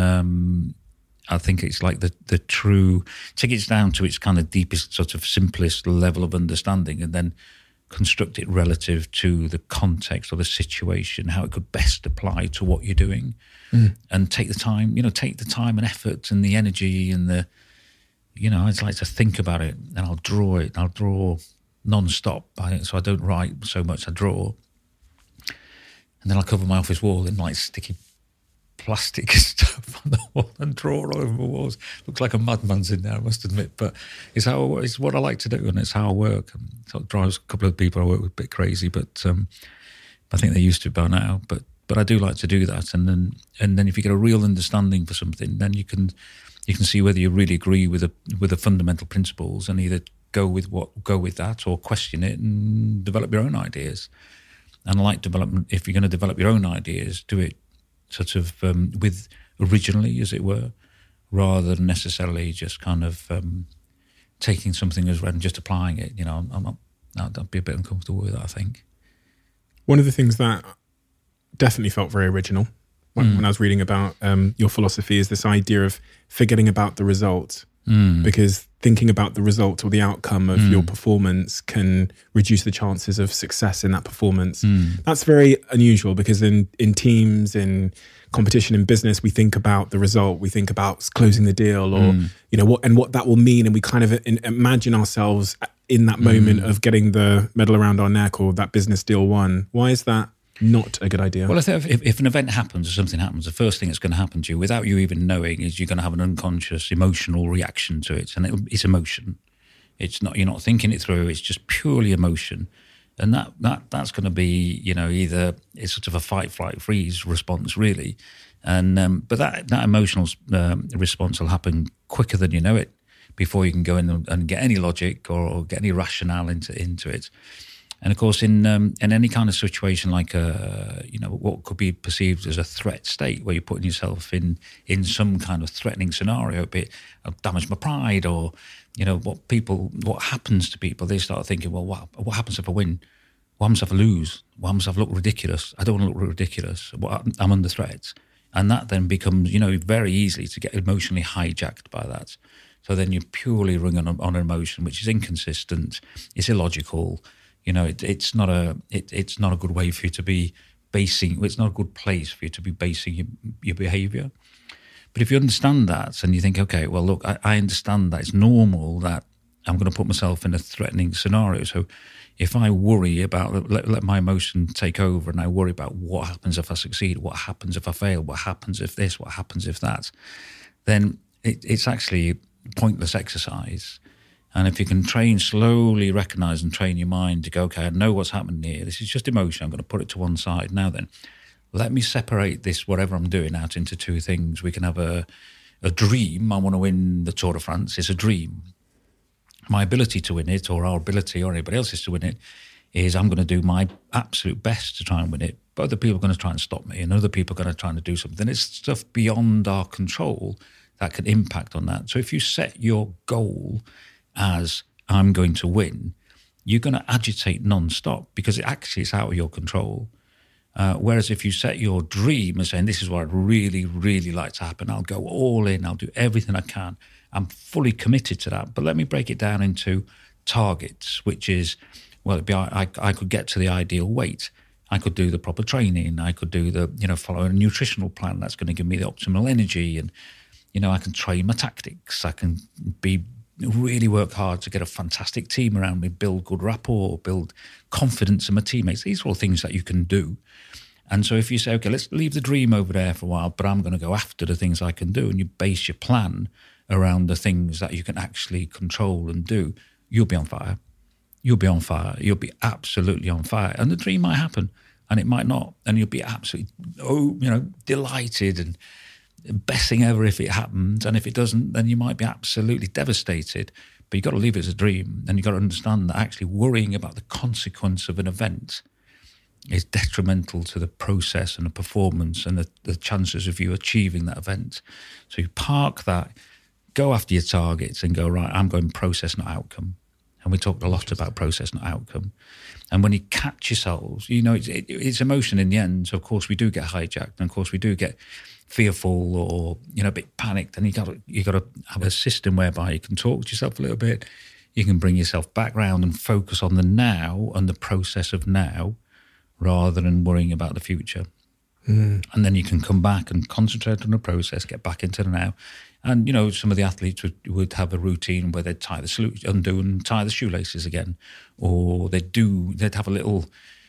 I think it's like the true take it down to its kind of deepest, sort of simplest level of understanding, and then construct it relative to the context or the situation, how it could best apply to what you're doing, and take the time and effort and the energy and the. I just like to think about it, and I'll draw it. I'll draw non-stop, so I don't write so much. I draw, and then I'll cover my office wall in like sticky plastic stuff on the wall and draw all over the walls. Looks like a madman's in there, I must admit, but it's what I like to do, and it's how I work. And so it drives a couple of people I work with a bit crazy, but I think they're used to it by now. But I do like to do that, and then if you get a real understanding for something, then you can see whether you really agree with the fundamental principles, and either go with that or question it and develop your own ideas. And I like development. If you're going to develop your own ideas, do it sort of with originally, as it were, rather than necessarily just kind of taking something as read and just applying it. I'd be a bit uncomfortable with that, I think. One of the things that definitely felt very original when I was reading about your philosophy is this idea of forgetting about the result, because thinking about the result or the outcome of your performance can reduce the chances of success in that performance. That's very unusual, because in teams, in competition, in business, we think about the result, we think about closing the deal, or what that will mean, and we kind of imagine ourselves in that moment of getting the medal around our neck or that business deal won. Why is that not a good idea? Well, I think if an event happens or something happens, the first thing that's going to happen to you without you even knowing is you're going to have an unconscious emotional reaction to it. And it's emotion. It's not, you're not thinking it through. It's just purely emotion. And that's going to be, either it's sort of a fight, flight, freeze response, really. And but that emotional response will happen quicker than you know it, before you can go in and get any logic or get any rationale into it. And of course, in any kind of situation like what could be perceived as a threat state, where you're putting yourself in some kind of threatening scenario, be it damage my pride, or what happens to people, they start thinking, well, what happens if I win? What happens if I lose? What happens if I look ridiculous? I don't want to look ridiculous. I'm under threat. And that then becomes, very easy to get emotionally hijacked by that. So then you're purely running on an emotion, which is inconsistent, it's illogical. It's not a good way for you to be basing. It's not a good place for you to be basing your behaviour. But if you understand that and you think, okay, well, look, I understand that it's normal that I'm going to put myself in a threatening scenario. So if I worry about, let my emotion take over, and I worry about what happens if I succeed, what happens if I fail, what happens if this, what happens if that, then it's actually a pointless exercise. And if you can slowly recognise and train your mind to go, okay, I know what's happening here. This is just emotion. I'm going to put it to one side. Now then, let me separate this, whatever I'm doing, out into two things. We can have a dream. I want to win the Tour de France. It's a dream. My ability to win it, or our ability, or anybody else's to win it, is I'm going to do my absolute best to try and win it. But other people are going to try and stop me, and other people are going to try and do something. It's stuff beyond our control that can impact on that. So if you set your goal as I'm going to win, you're going to agitate non-stop, because it's out of your control. Whereas if you set your dream as saying, this is what I'd really, really like to happen, I'll go all in, I'll do everything I can, I'm fully committed to that. But let me break it down into targets, which is, well, I could get to the ideal weight. I could do the proper training. I could do follow a nutritional plan that's going to give me the optimal energy. And, I can train my tactics. I can really work hard to get a fantastic team around me, build good rapport, build confidence in my teammates. These are all things that you can do. And so if you say, okay, let's leave the dream over there for a while, but I'm going to go after the things I can do, and you base your plan around the things that you can actually control and do, you'll be on fire. You'll be on fire. You'll be absolutely on fire. And the dream might happen, and it might not. And you'll be absolutely, delighted and best thing ever if it happens. And if it doesn't, then you might be absolutely devastated. But you've got to leave it as a dream, and you've got to understand that actually worrying about the consequence of an event is detrimental to the process and the performance and the chances of you achieving that event. So you park that, go after your targets, and go, right, I'm going process, not outcome. And we talked a lot about process, not outcome. And when you catch yourselves, it's emotion in the end. So of course we do get hijacked, and of course we do get fearful or a bit panicked. And you got to have a system whereby you can talk to yourself a little bit. You can bring yourself back round and focus on the now and the process of now, rather than worrying about the future. And then you can come back and concentrate on the process, get back into the now. And, some of the athletes would have a routine where they'd undo and tie the shoelaces again. Or they'd have a little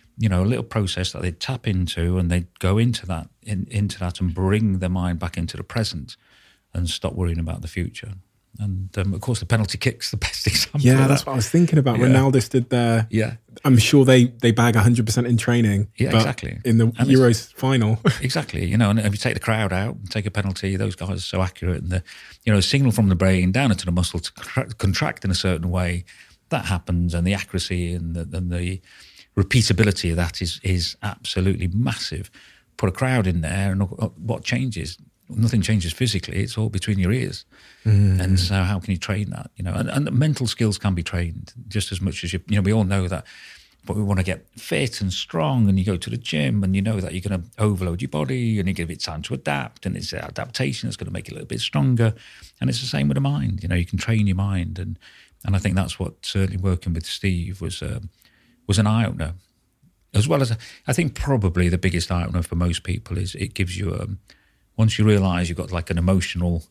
process that they'd tap into, and they'd go into that and bring their mind back into the present and stop worrying about the future. And of course, the penalty kick's the best example. Yeah, that's what I was thinking about. Yeah. Ronaldo stood there. Yeah, I'm sure they bag 100% in training. Yeah, exactly. In the Euros final, exactly. And if you take the crowd out and take a penalty, those guys are so accurate. And the signal from the brain down into the muscle to contract in a certain way, that happens, and the accuracy and the repeatability of that is absolutely massive. Put a crowd in there, and what changes? Nothing changes physically. It's all between your ears. And so how can you train that? And mental skills can be trained just as much as we all know that but we want to get fit and strong, and you go to the gym and you know that you're going to overload your body and you give it time to adapt, and it's adaptation that's going to make it a little bit stronger. And it's the same with the mind. You can train your mind, and I think that's what certainly working with Steve was an eye-opener. As well as, I think probably the biggest eye-opener for most people is it gives you, once you realise you've got like an emotional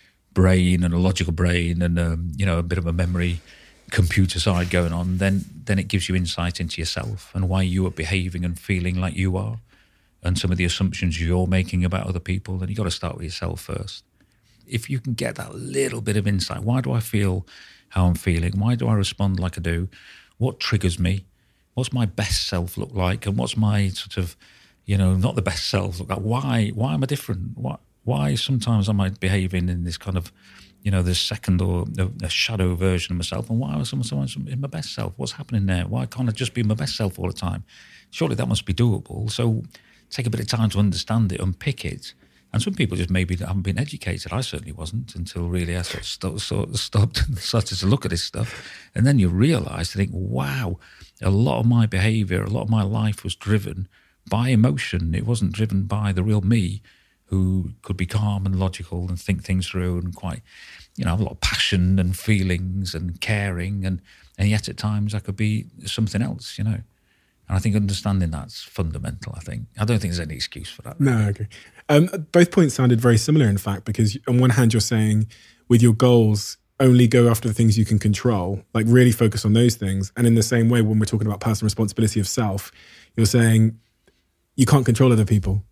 brain and a logical brain and, a bit of a memory computer side going on, then it gives you insight into yourself and why you are behaving and feeling like you are, and some of the assumptions you're making about other people. Then you've got to start with yourself first. If you can get that little bit of insight, why do I feel how I'm feeling? Why do I respond like I do? What triggers me? What's my best self look like? And what's my sort of, not the best self look like? Why am I different? Why sometimes am I behaving in this kind of, this second or a shadow version of myself? And why am I sometimes in my best self? What's happening there? Why can't I just be my best self all the time? Surely that must be doable. So take a bit of time to understand it, unpick it. And some people just maybe haven't been educated. I certainly wasn't until really I sort of stopped and started to look at this stuff. And then you realise, wow, a lot of my behaviour, a lot of my life was driven by emotion. It wasn't driven by the real me, who could be calm and logical and think things through and quite, have a lot of passion and feelings and caring. And yet at times I could be something else, And I think understanding that's fundamental, I think. I don't think there's any excuse for that. No, I agree. Both points sounded very similar, in fact, because on one hand, you're saying with your goals, only go after the things you can control, like really focus on those things. And in the same way, when we're talking about personal responsibility of self, you're saying you can't control other people.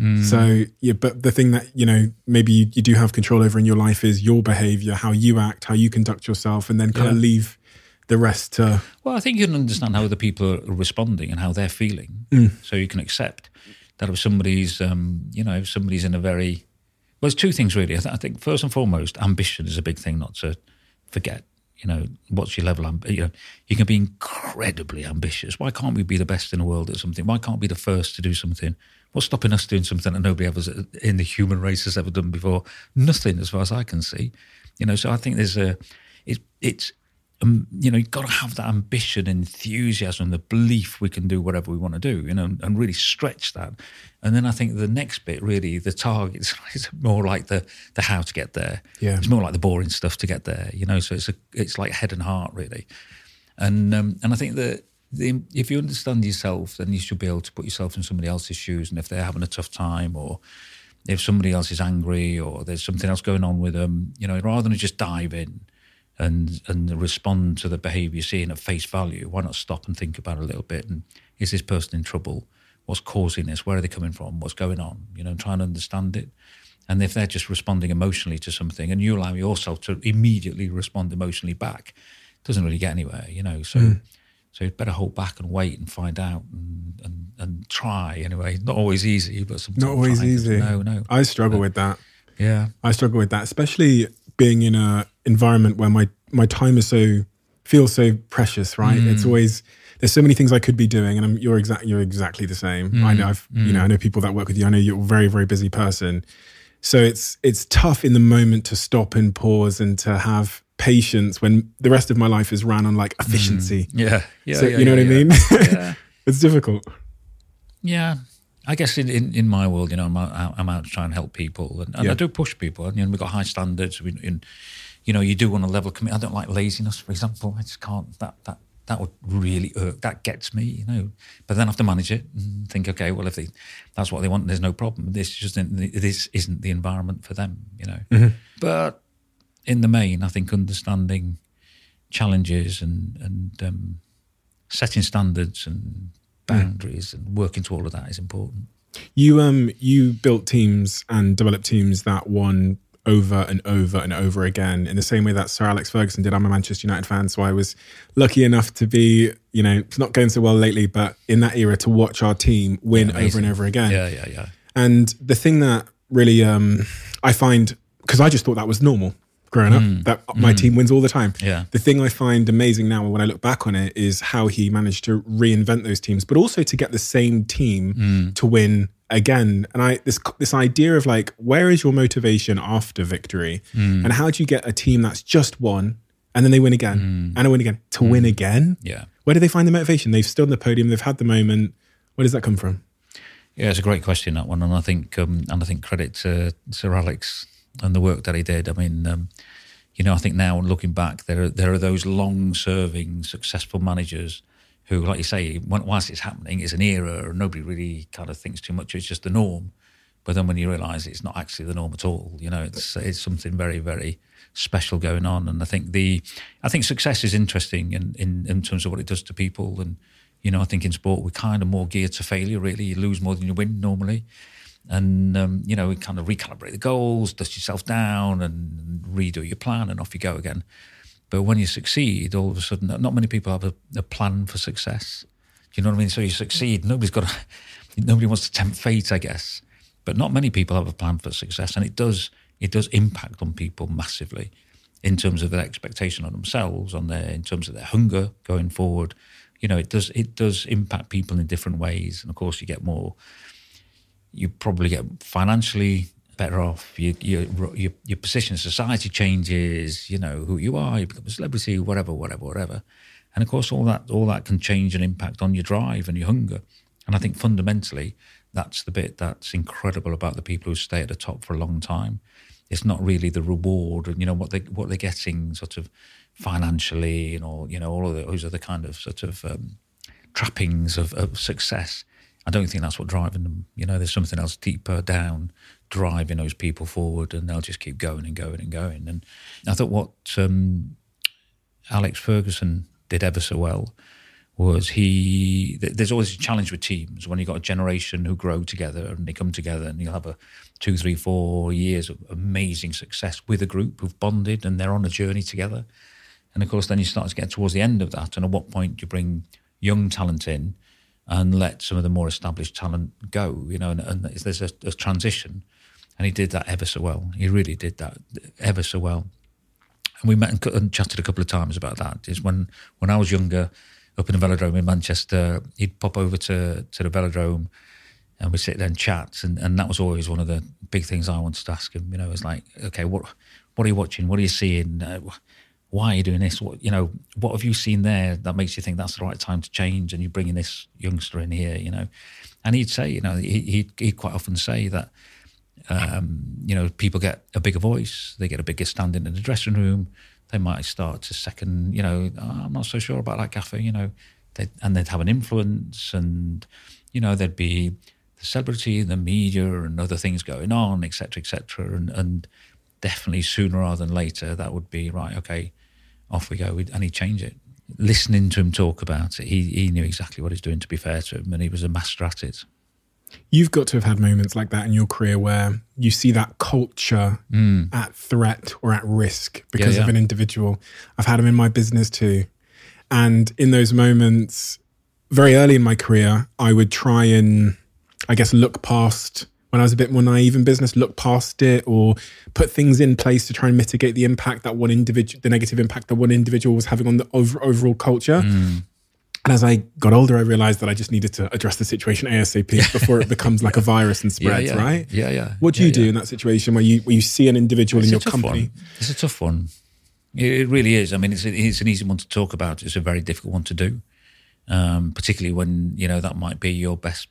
So, but the thing that, maybe you do have control over in your life is your behavior, how you act, how you conduct yourself, and then kind of leave the rest to... Well, I think you can understand how other people are responding and how they're feeling. So you can accept that if somebody's, if somebody's in a very... Well, there's two things really. I think first and foremost, ambition is a big thing not to forget. What's your level? You can be incredibly ambitious. Why can't we be the best in the world at something? Why can't we be the first to do something? What's stopping us doing something that nobody else in the human race has ever done before? Nothing, as far as I can see. So I think there's you've got to have that ambition, enthusiasm, the belief we can do whatever we want to do, and really stretch that. And then I think the next bit, really, the targets, is more like the how to get there. Yeah. It's more like the boring stuff to get there, So it's like head and heart, really. And I think that if you understand yourself, then you should be able to put yourself in somebody else's shoes. And if they're having a tough time, or if somebody else is angry, or there's something else going on with them, rather than just dive in and respond to the behaviour you're seeing at face value, why not stop and think about it a little bit? And is this person in trouble? What's causing this? Where are they coming from? What's going on? Try and understand it. And if they're just responding emotionally to something, and you allow yourself to immediately respond emotionally back, it doesn't really get anywhere, So you'd better hold back and wait and find out and try anyway. Not always easy, but sometimes. Not always easy. No. I struggle with that. Yeah. I struggle with that, especially being in an environment where my time feels so precious, right? It's always, there's so many things I could be doing, and you're exactly the same. I know I know people that work with you. I know you're a very, very busy person. So it's tough in the moment to stop and pause and to have patience when the rest of my life is ran on like efficiency. Yeah. So you know what I mean? Yeah. It's difficult. Yeah. I guess in my world, I'm out to try and help people, and I do push people. And we've got high standards. You do want to level commit. I don't like laziness, for example. I just can't. That would really irk. That gets me, But then I have to manage it and think, okay, well, if that's what they want, there's no problem. This isn't the environment for them, Mm-hmm. But in the main, I think understanding challenges and setting standards and boundaries and working to all of that is important. You built teams and developed teams that won over and over and over again in the same way that Sir Alex Ferguson did. I'm a Manchester United fan, so I was lucky enough to be, it's not going so well lately, but in that era to watch our team win over and over again. Yeah. And the thing that really I find, because I just thought that was normal growing up, that my team wins all the time. Yeah. The thing I find amazing now when I look back on it is how he managed to reinvent those teams, but also to get the same team to win again. And this idea of like, where is your motivation after victory? And how do you get a team that's just won And then they win again and win again to win again. Yeah. Where do they find the motivation? They've stood on the podium, they've had the moment. Where does that come from? Yeah, it's a great question, that one. And I think credit to Sir Alex and the work that he did. I mean, I think now looking back, there are those long-serving, successful managers who, like you say, whilst it's happening, it's an era and nobody really kind of thinks too much. It's just the norm. But then when you realise it's not actually the norm at all, it's something very, very special going on. And I think success is interesting in terms of what it does to people. And I think in sport we're kind of more geared to failure. Really, you lose more than you win normally. And we kind of recalibrate the goals, dust yourself down, and redo your plan, and off you go again. But when you succeed, all of a sudden, not many people have a plan for success. Do you know what I mean? So you succeed. Nobody wants to tempt fate, I guess. But not many people have a plan for success, and it does impact on people massively in terms of their expectation on themselves, in terms of their hunger going forward. It does impact people in different ways, and of course you probably get financially better off. Your position in society changes. Who you are, you become a celebrity, whatever. And of course, all that can change and impact on your drive and your hunger. And I think fundamentally, that's the bit that's incredible about the people who stay at the top for a long time. It's not really the reward and what they're getting sort of financially and all of those other kind of sort of trappings of success. I don't think that's what driving them. There's something else deeper down driving those people forward, and they'll just keep going and going and going. And I thought what Alex Ferguson did ever so well was there's always a challenge with teams when you've got a generation who grow together and they come together, and you'll have a 2, 3, 4 years of amazing success with a group who've bonded and they're on a journey together. And of course, then you start to get towards the end of that, and at what point do you bring young talent in and let some of the more established talent go, and there's a transition. And he did that ever so well. He really did that ever so well. And we met and chatted a couple of times about that. Is when I was younger, up in the Velodrome in Manchester, he'd pop over to the Velodrome and we'd sit there and chat. And that was always one of the big things I wanted to ask him. It was like, okay, what are you watching? What are you seeing? Why are you doing this? What have you seen there that makes you think that's the right time to change? And you're bringing this youngster in here, And he'd say, he'd quite often say that, people get a bigger voice, they get a bigger standing in the dressing room. They might start to second, I'm not so sure about that gaffer, and they'd have an influence, and, there'd be the celebrity, the media, and other things going on, et cetera, and definitely sooner rather than later, that would be, right, okay, off we go, and he'd change it. Listening to him talk about it, he knew exactly what he was doing, to be fair to him, and he was a master at it. You've got to have had moments like that in your career where you see that culture at threat or at risk because of an individual. I've had them in my business too. And in those moments, very early in my career, I would try and, I guess, look past, when I was a bit more naive in business, look past it or put things in place to try and mitigate the impact that the negative impact that one individual was having on the overall culture. And as I got older, I realized that I just needed to address the situation ASAP before it becomes like a virus and spreads, right? Yeah. What do you do in that situation where you see an individual in your company? It's a tough one. It really is. I mean, it's an easy one to talk about. It's a very difficult one to do, particularly when, that might be your best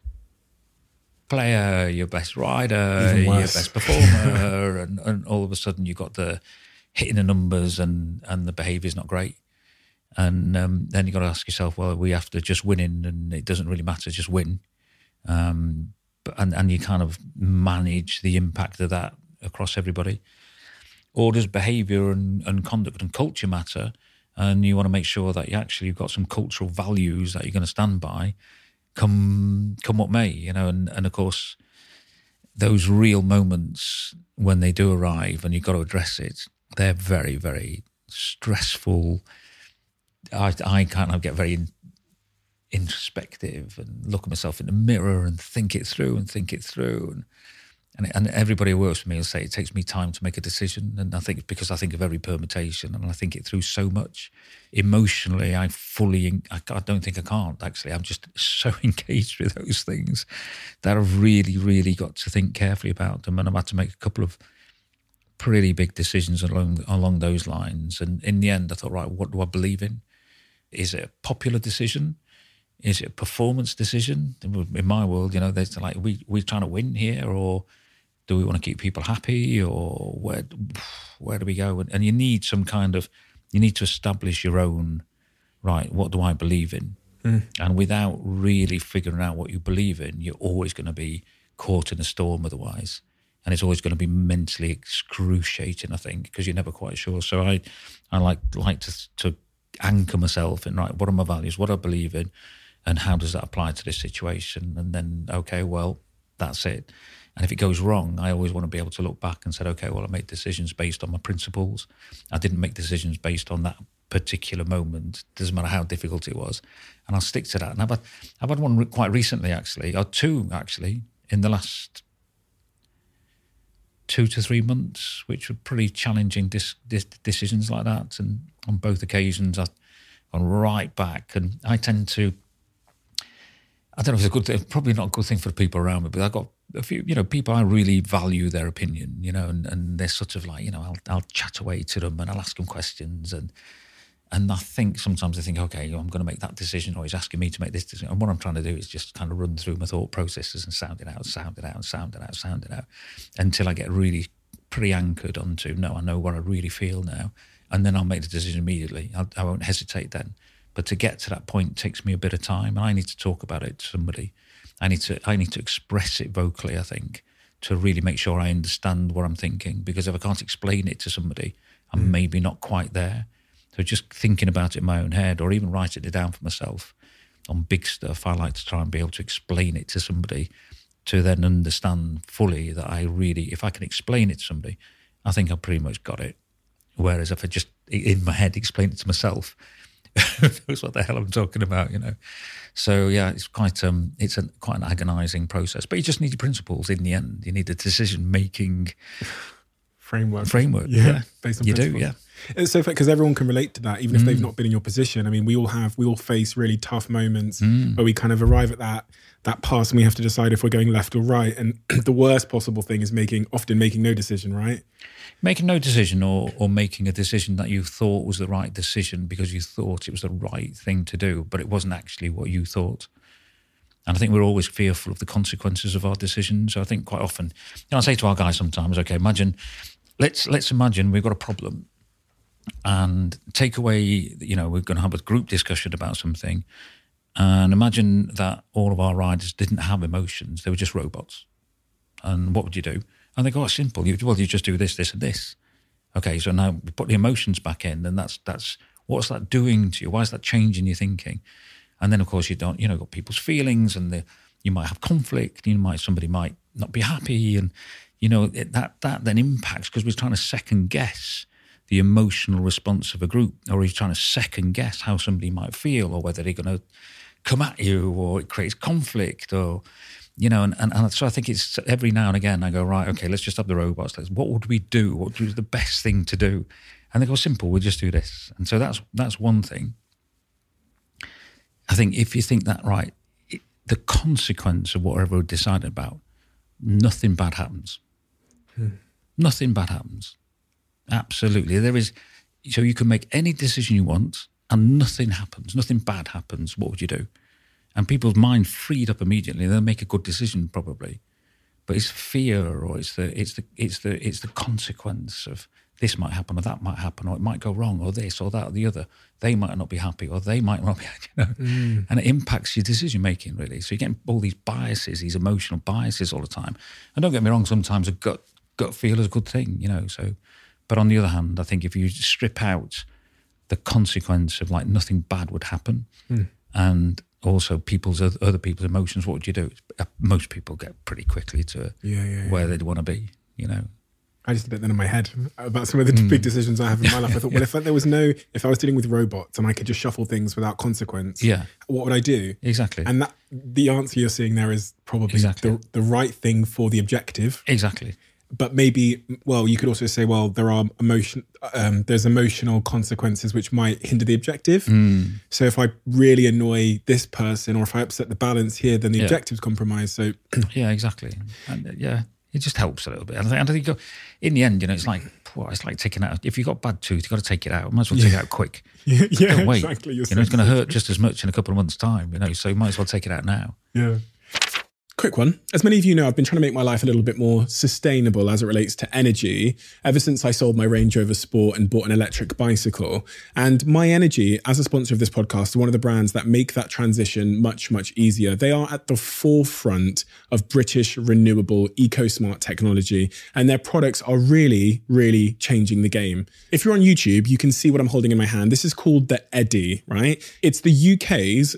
player, your best rider, your best performer, and all of a sudden you've got the hitting the numbers and the behaviour's not great. And then you've got to ask yourself, well, we have to just win and it doesn't really matter, just win. And you kind of manage the impact of that across everybody. Or does behaviour and conduct and culture matter? And you want to make sure that you've got some cultural values that you're going to stand by, come what may, And of course, those real moments when they do arrive and you've got to address it, they're very, very stressful. I kind of get very introspective and look at myself in the mirror and think it through. And everybody who works with me will say it takes me time to make a decision. And I think it's because I think of every permutation and I think it through so much. Emotionally, I don't think I can't, actually. I'm just so engaged with those things that I've really, really got to think carefully about them. And I've had to make a couple of pretty big decisions along those lines. And in the end, I thought, right, what do I believe in? Is it a popular decision? Is it a performance decision? In my world, you know, there's like, we're trying to win here, or do we want to keep people happy, or where do we go? And you need you need to establish your own, right, what do I believe in? And without really figuring out what you believe in, you're always going to be caught in a storm otherwise. And it's always going to be mentally excruciating, I think, because you're never quite sure. So I like to anchor myself in, right, what are my values, what I believe in, and how does that apply to this situation? And then, okay, well, that's it. And if it goes wrong, I always want to be able to look back and say, okay, well, I made decisions based on my principles. I didn't make decisions based on that particular moment. Doesn't matter how difficult it was. And I'll stick to that. And I've had one quite recently, actually, or two, actually, in the last 2 to 3 months, which were pretty challenging decisions like that. And on both occasions, I've gone right back. And I tend to, I don't know if it's a good thing, probably not a good thing for the people around me, but I've got a few, you know, people I really value their opinion, you know, and they're sort of like, you know, I'll chat away to them and I'll ask them questions. And I think sometimes I think, okay, I'm going to make that decision, or he's asking me to make this decision. And what I'm trying to do is just kind of run through my thought processes and sound it out until I get really pretty anchored onto, no, I know what I really feel now. And then I'll make the decision immediately. I won't hesitate then. But to get to that point takes me a bit of time. And I need to talk about it to somebody. I need to express it vocally, I think, to really make sure I understand what I'm thinking. Because if I can't explain it to somebody, I'm maybe not quite there. So just thinking about it in my own head, or even writing it down for myself on big stuff, I like to try and be able to explain it to somebody to then understand fully that I really, if I can explain it to somebody, I think I've pretty much got it. Whereas if I just, in my head, explain it to myself, knows what the hell I'm talking about, you know. So yeah, it's quite an agonising process. But you just need your principles in the end. You need a decision-making framework. Yeah. Based on you principles. do, yeah. It's so because everyone can relate to that, even if they've not been in your position. I mean, we all face really tough moments where we kind of arrive at that pass and we have to decide if we're going left or right. And the worst possible thing is often making no decision, right? Making no decision, or making a decision that you thought was the right decision because you thought it was the right thing to do, but it wasn't actually what you thought. And I think we're always fearful of the consequences of our decisions. So I think quite often, you know, I say to our guys sometimes, okay, let's imagine we've got a problem, and take away, you know, we're going to have a group discussion about something, and imagine that all of our riders didn't have emotions, they were just robots. And what would you do? And they go, oh, simple. You just do this, this, and this. Okay, so now we put the emotions back in, and that's what's that doing to you? Why is that changing your thinking? And then, of course, you don't, you know, got people's feelings, and you might have conflict. Somebody might not be happy, and you know that then impacts, because we're trying to second guess the emotional response of a group, or he's trying to second guess how somebody might feel, or whether they're going to come at you, or it creates conflict, or, you know, and so I think it's every now and again I go, right, okay, let's just have the robots. What would we do? What would be the best thing to do? And they go, simple, we'll just do this. And so that's one thing. I think if you think that, right, the consequence of whatever we're decided about, nothing bad happens. Nothing bad happens. Absolutely. There is, so you can make any decision you want and nothing happens, nothing bad happens. What would you do? And people's mind freed up immediately. They'll make a good decision probably. But it's fear, or it's the consequence of this might happen, or that might happen, or it might go wrong, or this or that or the other. They might not be happy, or they might not be, you know. And it impacts your decision making really. So you're getting all these biases, these emotional biases all the time. And don't get me wrong, sometimes a gut feel is a good thing, you know. So, but on the other hand, I think if you strip out the consequence of like nothing bad would happen, and also other people's emotions, what would you do? Most people get pretty quickly to where they'd want to be, you know. I just did that in my head about some of the big decisions I have in my life. I thought, well, if I was dealing with robots and I could just shuffle things without consequence, what would I do? Exactly. And the answer you're seeing there is probably the right thing for the objective. Exactly. But maybe, well, you could also say, well, there's emotional consequences which might hinder the objective. So if I really annoy this person, or if I upset the balance here, then the objective's compromised. So yeah, exactly. And, yeah, It just helps a little bit. And I think in the end, it's like taking out, if you've got bad tooth, you've got to take it out. Might as well take it out quick. Don't wait. Exactly. It's going to hurt just as much in a couple of months' time, so you might as well take it out now. Yeah. Quick one. As many of you know, I've been trying to make my life a little bit more sustainable as it relates to energy ever since I sold my Range Rover Sport and bought an electric bicycle. And My Energy, as a sponsor of this podcast, are one of the brands that make that transition much, much easier. They are at the forefront of British renewable eco-smart technology, and their products are really, really changing the game. If you're on YouTube, you can see what I'm holding in my hand. This is called the Eddy, right? It's the UK's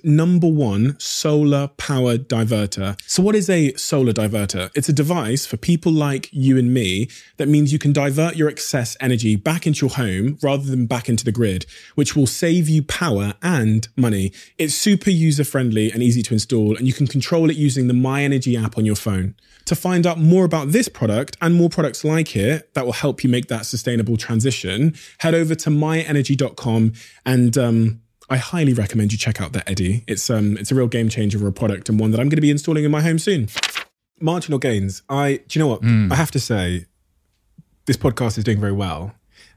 #1 solar power diverter. So what is a solar diverter? It's a device for people like you and me that means you can divert your excess energy back into your home rather than back into the grid, which will save you power and money. It's super user-friendly and easy to install, and you can control it using the My Energy app on your phone. To find out more about this product and more products like it that will help you make that sustainable transition, head over to myenergy.com and I highly recommend you check out the Eddy. It's a real game changer of a product and one that I'm going to be installing in my home soon. Marginal gains. Do you know what? I have to say, this podcast is doing very well.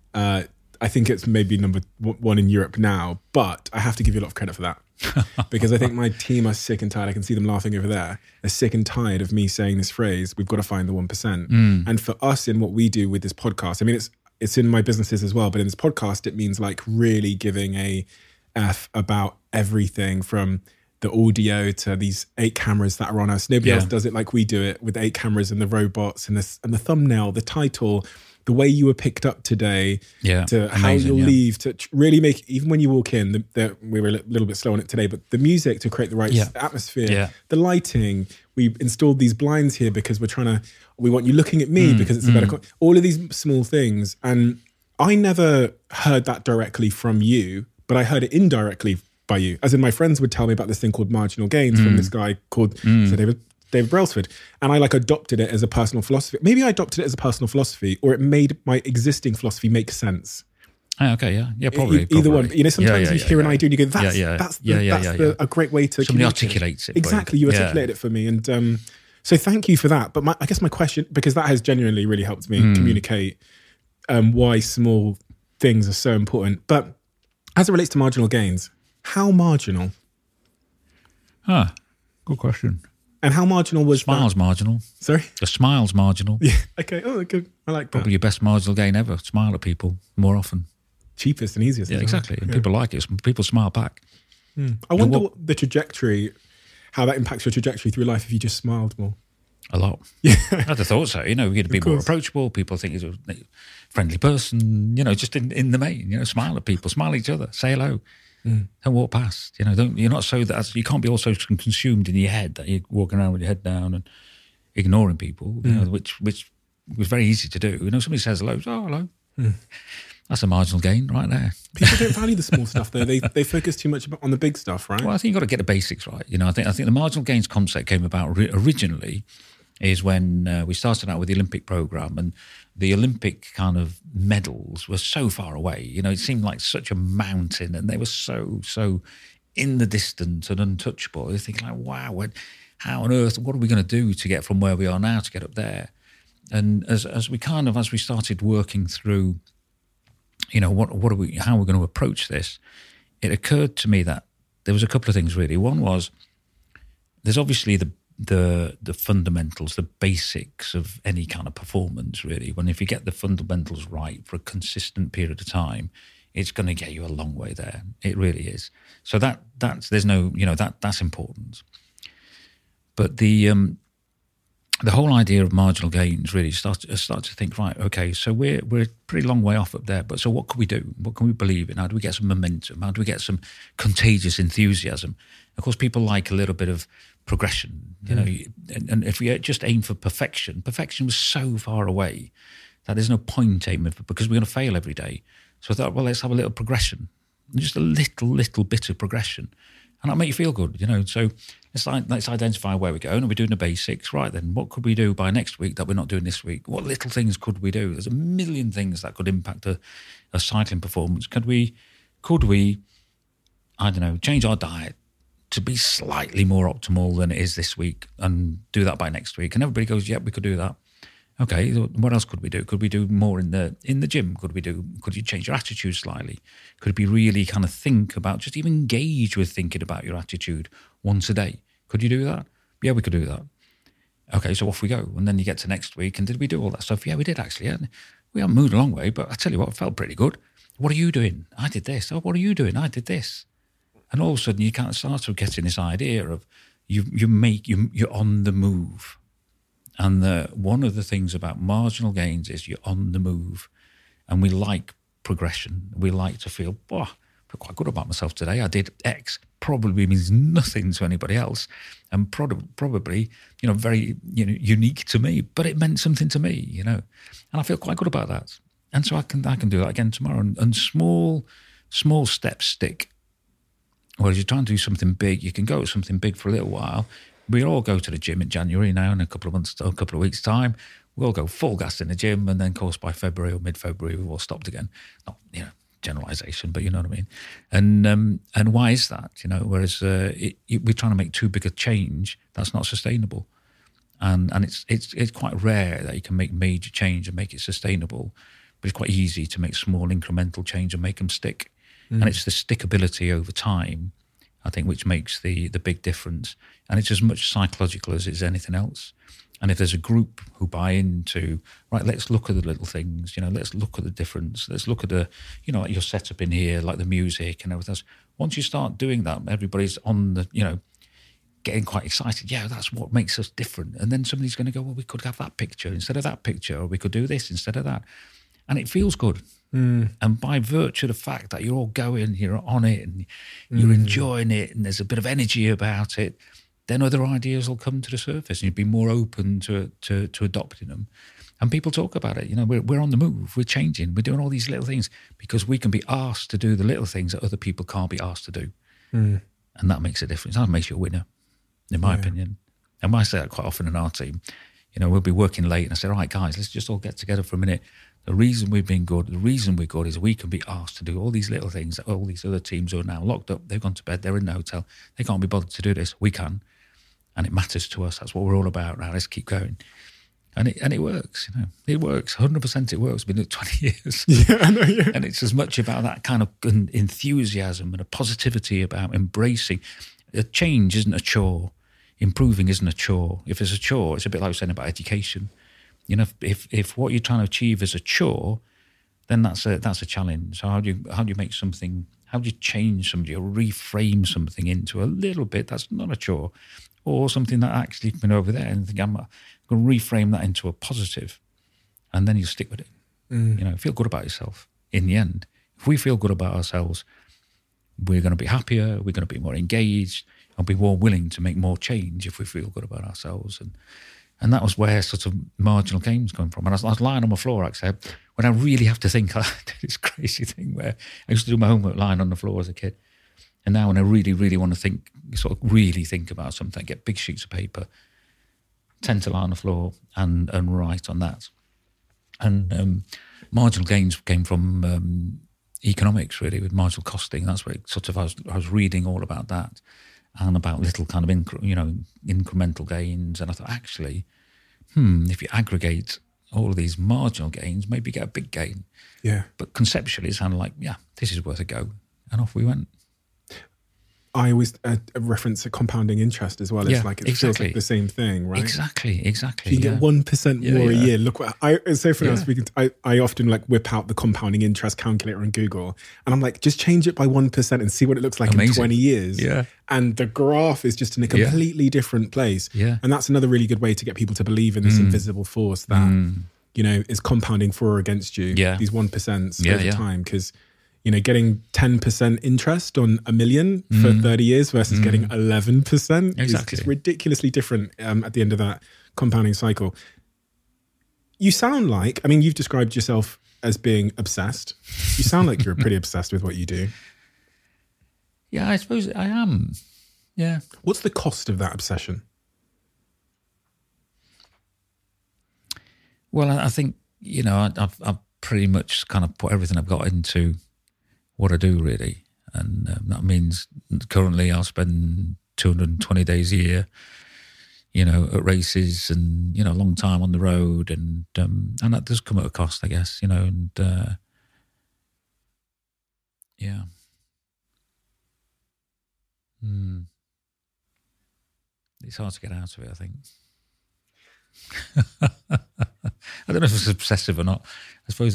I think it's maybe #1 in Europe now, but I have to give you a lot of credit for that. Because I think my team are sick and tired. I can see them laughing over there. They're sick and tired of me saying this phrase, we've got to find the 1%. And for us in what we do with this podcast, I mean, it's in my businesses as well, but in this podcast, it means like really giving a F about everything from the audio to these 8 cameras that are on us. Nobody else does it like we do it with 8 cameras and the robots and the thumbnail, the title, the way you were picked up today, to how you'll leave, to really make, even when you walk in, we were a little bit slow on it today, but the music to create the right atmosphere, the lighting. We installed these blinds here because we want you looking at me because it's a better, all of these small things. And I never heard that directly from you, but I heard it indirectly by you. As in, my friends would tell me about this thing called marginal gains from this guy called David Brailsford. And I adopted it as a personal philosophy. Maybe I adopted it as a personal philosophy, or it made my existing philosophy make sense. Okay, yeah, probably. Either one. Sometimes you hear an idea and you go, that's a great way to somebody articulates it. Exactly, you articulate it for me. And so thank you for that. But I guess my question, because that has genuinely really helped me communicate why small things are so important. But as it relates to marginal gains, how marginal? Good question. And how marginal was Smile's that? marginal. Sorry? The smile's marginal. Yeah, okay. Oh, good. I like that. Probably your best marginal gain ever. Smile at people more often. Cheapest and easiest. Yeah, exactly. And people like it. People smile back. I wonder what the trajectory, how that impacts your trajectory through life if you just smiled more. A lot. Yeah. I'd have thought so. We're going to be more approachable. People think he's a friendly person, just in the main, smile at people, smile at each other, say hello. Don't walk past, you're not so that you can't be also consumed in your head that you're walking around with your head down and ignoring people, which was very easy to do. Somebody says hello, hello. That's a marginal gain right there. People don't value the small stuff though. They focus too much on the big stuff, right? Well, I think you've got to get the basics right. I think the marginal gains concept came about originally is when we started out with the Olympic program, and the Olympic kind of medals were so far away. It seemed like such a mountain, and they were so in the distance and untouchable. You're thinking like, wow, how on earth, what are we going to do to get from where we are now to get up there? And as we started working through, how are we going to approach this? It occurred to me that there was a couple of things really. One was there's obviously the fundamentals, the basics of any kind of performance, really. If you get the fundamentals right for a consistent period of time, it's going to get you a long way there. It really is. So that's important. But the whole idea of marginal gains really start to think, right, okay, so we're a pretty long way off up there, but so what can we do? What can we believe in? How do we get some momentum? How do we get some contagious enthusiasm? Of course, people like a little bit of progression, and if we just aim for perfection was so far away that there's no point aiming for, because we're going to fail every day. So I thought, well, let's have a little progression, just a little bit of progression, and that'll make you feel good, So let's identify where we're going. Are we doing the basics? Right then, what could we do by next week that we're not doing this week? What little things could we do? There's a million things that could impact a cycling performance. Could we, I don't know, change our diet to be slightly more optimal than it is this week and do that by next week. And everybody goes, yeah, we could do that. Okay, what else could we do? Could we do more in the gym? Could you change your attitude slightly? Could it be really kind of think about, just even engage with thinking about your attitude once a day? Could you do that? Yeah, we could do that. Okay, so off we go. And then you get to next week, and did we do all that stuff? Yeah, we did actually. Yeah. We haven't moved a long way, but I tell you what, it felt pretty good. What are you doing? I did this. Oh, what are you doing? I did this. And all of a sudden you kind of start to getting this idea of you're on the move. And one of the things about marginal gains is you're on the move. And we like progression. We like to feel, I feel quite good about myself today. I did X. Probably means nothing to anybody else. And probably, very unique to me. But it meant something to me, And I feel quite good about that. And so I can do that again tomorrow. And small steps stick. Whereas you're trying to do something big, you can go with something big for a little while. We all go to the gym in January now, in a couple of weeks' time. We'll go full gas in the gym, and then, of course, by February or mid-February, we've all stopped again. Not, generalisation, but you know what I mean. And why is that? Whereas we're trying to make too big a change, that's not sustainable. And it's quite rare that you can make major change and make it sustainable, but it's quite easy to make small incremental change and make them stick. And it's the stickability over time, I think, which makes the big difference. And it's as much psychological as it's anything else. And if there's a group who buy into, right, let's look at the little things, let's look at the difference. Let's look at the, like your setup in here, like the music and everything else. Once you start doing that, everybody's on the, getting quite excited. Yeah, that's what makes us different. And then somebody's going to go, well, we could have that picture instead of that picture, or we could do this instead of that. And it feels good. And by virtue of the fact that you're all going, you're on it, and you're enjoying it, and there's a bit of energy about it, then other ideas will come to the surface, and you'll be more open to adopting them. And people talk about it. We're on the move, we're changing, we're doing all these little things because we can be asked to do the little things that other people can't be asked to do. And that makes a difference. That makes you a winner, in my opinion. And I say that quite often in our team. We'll be working late, and I say, all right, guys, let's just all get together for a minute. The reason we've been good, the reason we're good is we can be asked to do all these little things that all these other teams who are now locked up, they've gone to bed, they're in the hotel, they can't be bothered to do this. We can. And it matters to us. That's what we're all about now. Let's keep going. And it works, It works. 100% it works. We've been doing it 20 years. Yeah, I know, yeah. And it's as much about that kind of enthusiasm and a positivity about embracing. A change isn't a chore. Improving isn't a chore. If it's a chore, it's a bit like saying about education. If what you're trying to achieve is a chore, then that's a challenge. So how do you make something? How do you change somebody or reframe something into a little bit that's not a chore, or something that actually been over there and think I'm going to reframe that into a positive, and then you stick with it. Feel good about yourself. In the end, if we feel good about ourselves, we're going to be happier. We're going to be more engaged, and be more willing to make more change if we feel good about ourselves. And that was where sort of marginal gains come from. And I was lying on my floor, actually, when I really have to think. I did this crazy thing where I used to do my homework lying on the floor as a kid. And now when I really, really want to really think about something, I get big sheets of paper, tend to lie on the floor and write on that. And marginal gains came from economics, really, with marginal costing. That's where I was reading all about that. And about little kind of incremental gains. And I thought, actually, if you aggregate all of these marginal gains, maybe you get a big gain. Yeah. But conceptually, it's kind of like, this is worth a go. And off we went. I always reference a compounding interest as well. It's like it feels like the same thing, right? Exactly. You get 1% more a year. Look what it's so funny. I was speaking. I often whip out the compounding interest calculator on Google, and I'm like, just change it by 1% and see what it looks like in 20 years. Yeah. And the graph is just in a completely different place. Yeah. And that's another really good way to get people to believe in this invisible force that is compounding for or against you. Yeah. These 1% over time, because. Getting 10% interest on $1 million for 30 years versus getting 11% is ridiculously different at the end of that compounding cycle. You sound like, you've described yourself as being obsessed. You sound like you're pretty obsessed with what you do. Yeah, I suppose I am. Yeah. What's the cost of that obsession? Well, I think, I've pretty much kind of put everything I've got into what I do, really. And that means currently I'll spend 220 days a year, you know, at races and, you know, a long time on the road. And that does come at a cost, I guess, you know, and yeah. It's hard to get out of it, I think. I don't know if it's obsessive or not. I suppose,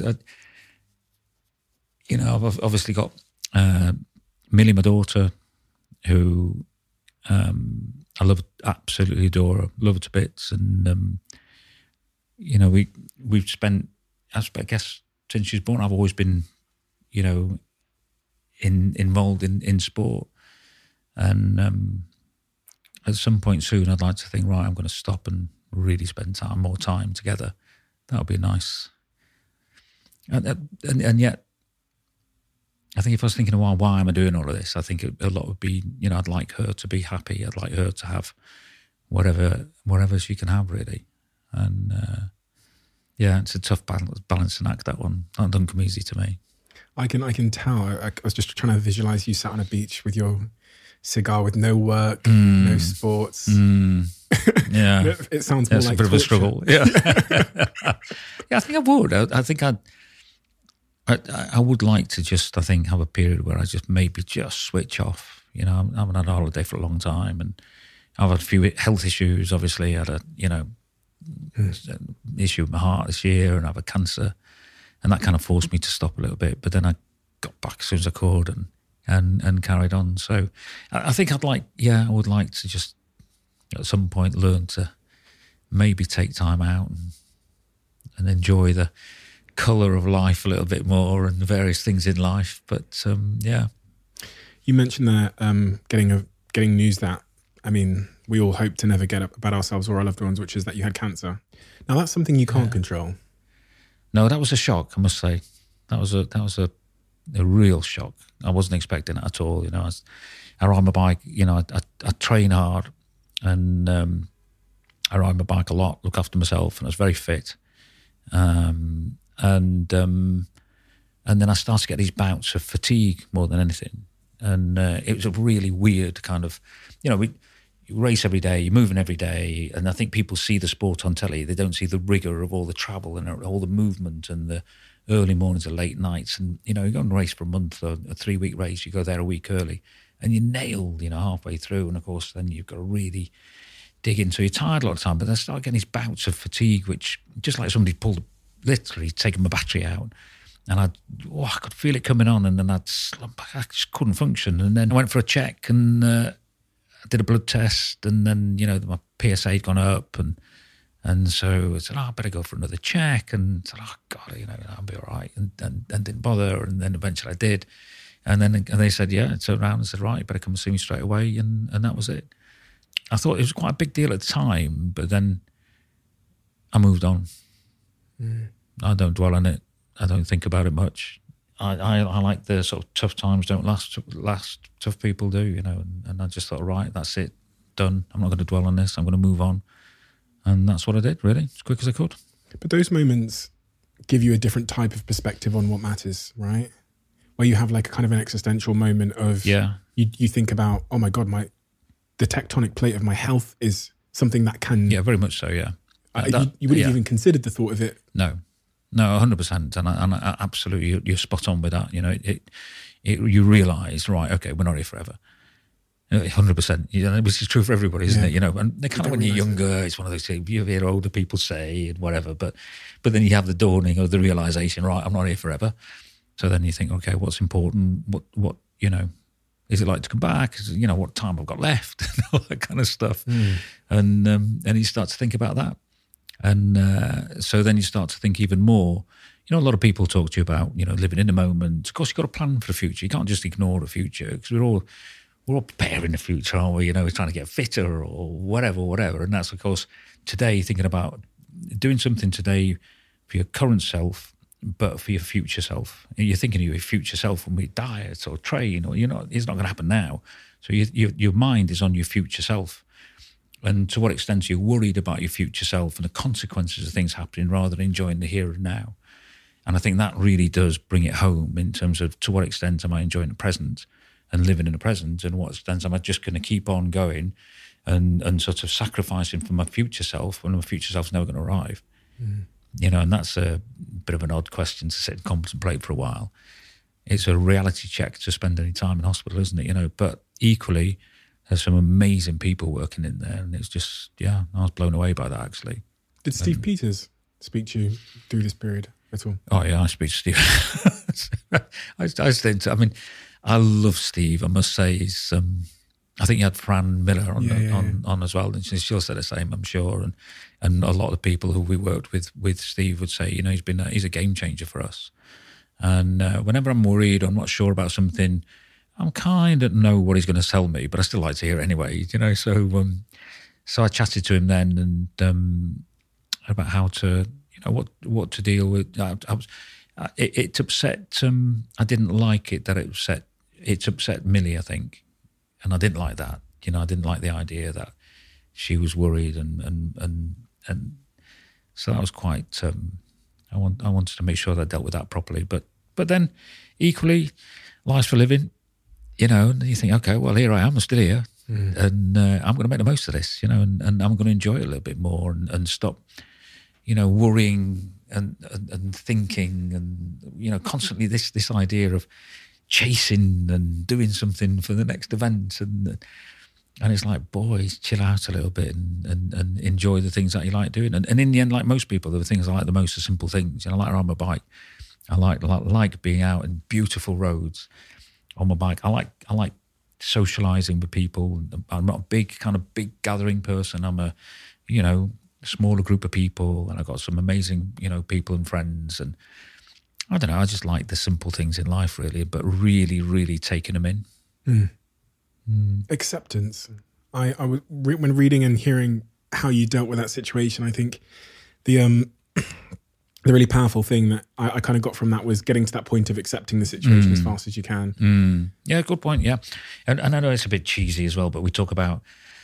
you know, I've obviously got Millie, my daughter, who I love, absolutely adore her, love her to bits. And, you know, we've spent, I guess, since she was born, I've always been, you know, involved in sport. And at some point soon, I'd like to think, right, I'm going to stop and really spend more time together. That would be nice. And yet, I think if I was thinking, well, why am I doing all of this? I think a lot would be, you know, I'd like her to be happy. I'd like her to have whatever she can have, really. And yeah, it's a tough balancing act, that one. That doesn't come easy to me. I can tell. I was just trying to visualize you sat on a beach with your cigar, with no work, no sports. Yeah, it sounds more like a bit of a struggle. Yeah, yeah. I think I would. I think I would like to just, I think, have a period where I just maybe just switch off. You know, I haven't had a holiday for a long time, and I've had a few health issues. Obviously, I had an issue with my heart this year, and I have a cancer, and that kind of forced me to stop a little bit. But then I got back as soon as I could and carried on. So I think I would like to just at some point learn to maybe take time out and enjoy the colour of life a little bit more and the various things in life. But yeah. You mentioned that getting news that, I mean, we all hope to never get up about ourselves or our loved ones, which is that you had cancer. Now that's something you can't control. No, that was a shock, I must say. That was a real shock. I wasn't expecting it at all. You know, I ride my bike. You know, I train hard, and I ride my bike a lot. Look after myself, and I was very fit. And then I started to get these bouts of fatigue more than anything, and it was a really weird kind of, you know, you race every day, you're moving every day, and I think people see the sport on telly. They don't see the rigour of all the travel and all the movement and the early mornings and late nights. And, you know, you go and race for a month or a 3-week race, you go there a week early, and you're nailed, you know, halfway through. And, of course, then you've got to really dig in. So you're tired a lot of the time. But then I start getting these bouts of fatigue, which just like somebody literally taking my battery out. And I could feel it coming on, and then I just couldn't function. And then I went for a check, and I did a blood test, and then, you know, my PSA had gone up, and so I said, I better go for another check, and I said, God, you know, I'll be all right, and didn't bother, and then eventually I did, and they said, yeah, I turned around and said, right, you better come and see me straight away, and that was it. I thought it was quite a big deal at the time, but then I moved on. I don't dwell on it. I don't think about it much. I like the sort of tough times don't last, tough people do, you know, and I just thought, right, that's it, done. I'm not going to dwell on this. I'm going to move on. And that's what I did, really, as quick as I could. But those moments give you a different type of perspective on what matters, right? Where you have like a kind of an existential moment of, you think about, oh my God, the tectonic plate of my health is something that can... Yeah, very much so, yeah. You wouldn't even considered the thought of it? No, 100%. And I absolutely, you're spot on with that. You know, you realise, right, okay, we're not here forever. 100%, you know, which is true for everybody, isn't it? You know, and they kind of when you're younger, it's one of those things you hear older people say and whatever, but then you have the dawning of the realisation, right, I'm not here forever. So then you think, okay, what's important? What you know, is it like to come back? You know, what time I've got left? And all that kind of stuff. And you start to think about that. And so then you start to think even more. You know, a lot of people talk to you about, you know, living in the moment. Of course, you've got to plan for the future. You can't just ignore the future, because we're all preparing the future, aren't we? You know, we're trying to get fitter or whatever. And that's, of course, today, thinking about doing something today for your current self, but for your future self. You're thinking of your future self when we diet or train, or it's not going to happen now. So your mind is on your future self. And to what extent are you worried about your future self and the consequences of things happening rather than enjoying the here and now? And I think that really does bring it home in terms of to what extent am I enjoying the present living in the present, and what extent am I just going to keep on going and sort of sacrificing for my future self when my future self's never going to arrive? You know, and that's a bit of an odd question to sit and contemplate for a while. It's a reality check to spend any time in hospital, isn't it? You know, but equally, there's some amazing people working in there, and it's just, I was blown away by that, actually. Did Steve Peters speak to you through this period at all? Oh, yeah, I speak to Steve. I mean, I love Steve. I must say, he's. I think you had Fran Miller on as well, and she'll say the same, I'm sure. And a lot of people who we worked with Steve would say, you know, he's a game changer for us. And whenever I'm worried or I'm not sure about something, I'm kind of know what he's going to tell me, but I still like to hear it anyway, you know. So I chatted to him then and about how to, you know, what to deal with. It upset. I didn't like it that it upset Millie, I think, and I didn't like that. You know, I didn't like the idea that she was worried, and so that was quite. I wanted to make sure that I dealt with that properly, but then equally, life's for living. You know, and you think, okay, well, here I am, I'm still here, and I'm going to make the most of this, you know, and I'm going to enjoy it a little bit more and stop, you know, worrying and thinking and, you know, constantly this idea of chasing and doing something for the next event. And it's like, boys, chill out a little bit and enjoy the things that you like doing. And in the end, like most people, the things I like the most are simple things. You know, I like riding my bike. I like being out in beautiful roads on my bike. I like socialising with people. I'm not a big gathering person. I'm a, you know, smaller group of people, and I've got some amazing, you know, people and friends. And I don't know, I just like the simple things in life, really, but really, really taking them in. Acceptance. I was when reading and hearing how you dealt with that situation, I think the really powerful thing that I kind of got from that was getting to that point of accepting the situation as fast as you can. Yeah, good point, yeah. And I know it's a bit cheesy as well, but we talk about,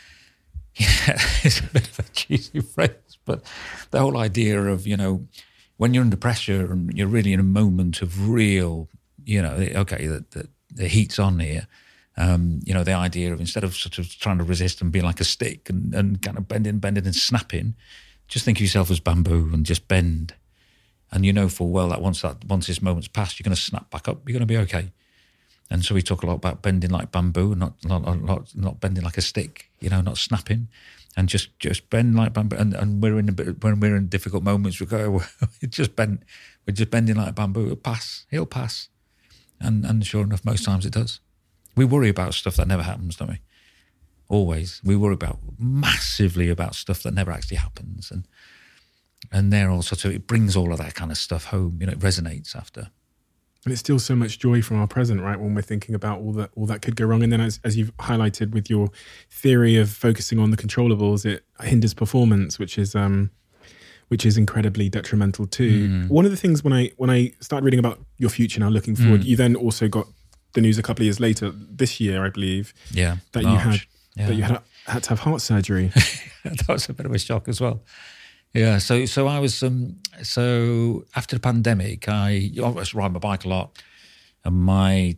it's a bit of a cheesy phrase, but the whole idea of, you know, when you're under pressure and you're really in a moment of real, you know, okay, the heat's on here, you know, the idea of instead of sort of trying to resist and be like a stick and kind of bending and snapping, just think of yourself as bamboo and just bend. And you know full well that once this moment's passed, you're going to snap back up. You're going to be okay. And so we talk a lot about bending like bamboo, and not bending like a stick. You know, not snapping, and just bend like bamboo. And when we're in difficult moments, we go, we're just bending like bamboo. He'll pass. And sure enough, most times it does. We worry about stuff that never happens, don't we? Always. We worry massively about stuff that never actually happens, and they're all sort of, it brings all of that kind of stuff home. You know, it resonates after. And it's still so much joy from our present, right? When we're thinking about all that could go wrong. And then as you've highlighted with your theory of focusing on the controllables, it hinders performance, which is incredibly detrimental too. One of the things when I started reading about your future now, looking forward, you then also got the news a couple of years later, this year, I believe, that March. You had to have heart surgery. That was a bit of a shock as well. Yeah, so I was so after the pandemic, I was riding my bike a lot, and my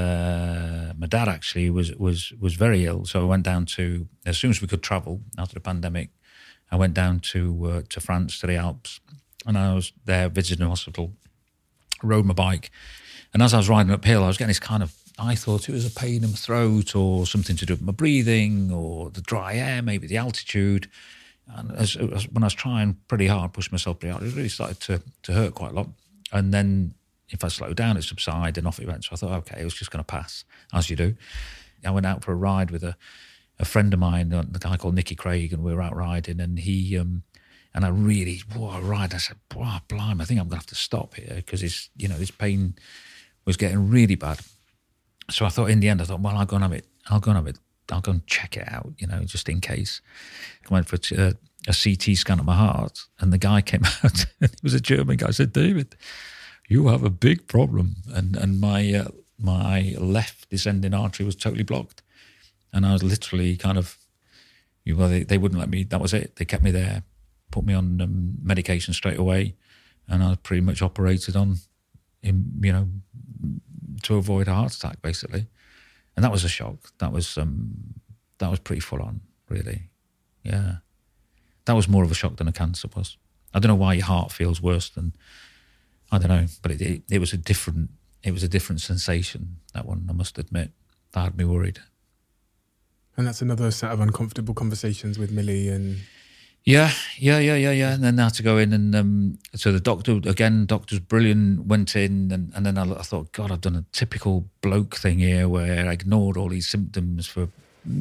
dad actually was very ill. So I went down to, as soon as we could travel after the pandemic, I went down to France, to the Alps, and I was there visiting the hospital, rode my bike, and as I was riding uphill, I was getting this kind of, I thought it was a pain in my throat or something to do with my breathing or the dry air, maybe the altitude. And when I was trying pretty hard, pushing myself pretty hard, it really started to hurt quite a lot. And then if I slowed down, it subsided and off it went. So I thought, okay, it was just going to pass, as you do. I went out for a ride with a friend of mine, a guy called Nicky Craig, and we were out riding. And he and I really, I said, blimey, I think I'm going to have to stop here because this pain was getting really bad. So I thought, in the end, well, I'll go and have it. I'll go and check it out, just in case. I went for a CT scan of my heart, and the guy came out, and he was a German guy. I said, David, you have a big problem. And my left descending artery was totally blocked. And I was literally kind of, they wouldn't let me, that was it. They kept me there, put me on medication straight away, and I was pretty much operated on, to avoid a heart attack, basically. And that was a shock. That was pretty full on, really. Yeah. That was more of a shock than a cancer was. I don't know why your heart feels worse than, I don't know, but it was a different sensation, that one, I must admit. That had me worried. And that's another set of uncomfortable conversations with Millie and... Yeah. And then I had to go in and so the doctor's brilliant, went in and then I thought, God, I've done a typical bloke thing here where I ignored all these symptoms for,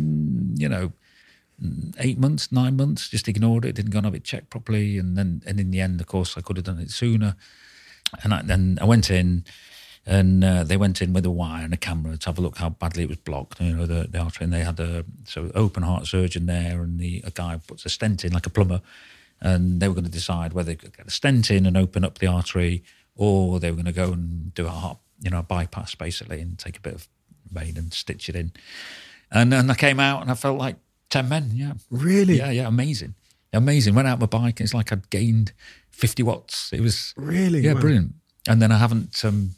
8 months, 9 months, just ignored it, didn't go and have it checked properly. And in the end, of course, I could have done it sooner. And I went in and they went in with a wire and a camera to have a look how badly it was blocked, the artery. And they had open heart surgeon there and a guy puts a stent in like a plumber. And they were going to decide whether they could get a stent in and open up the artery or they were going to go and do a bypass basically and take a bit of vein and stitch it in. And I came out and I felt like 10 men, yeah. Really? Yeah, amazing. Went out my bike and it's like I'd gained 50 watts. It was... Really? Yeah, wow. Brilliant. And then I haven't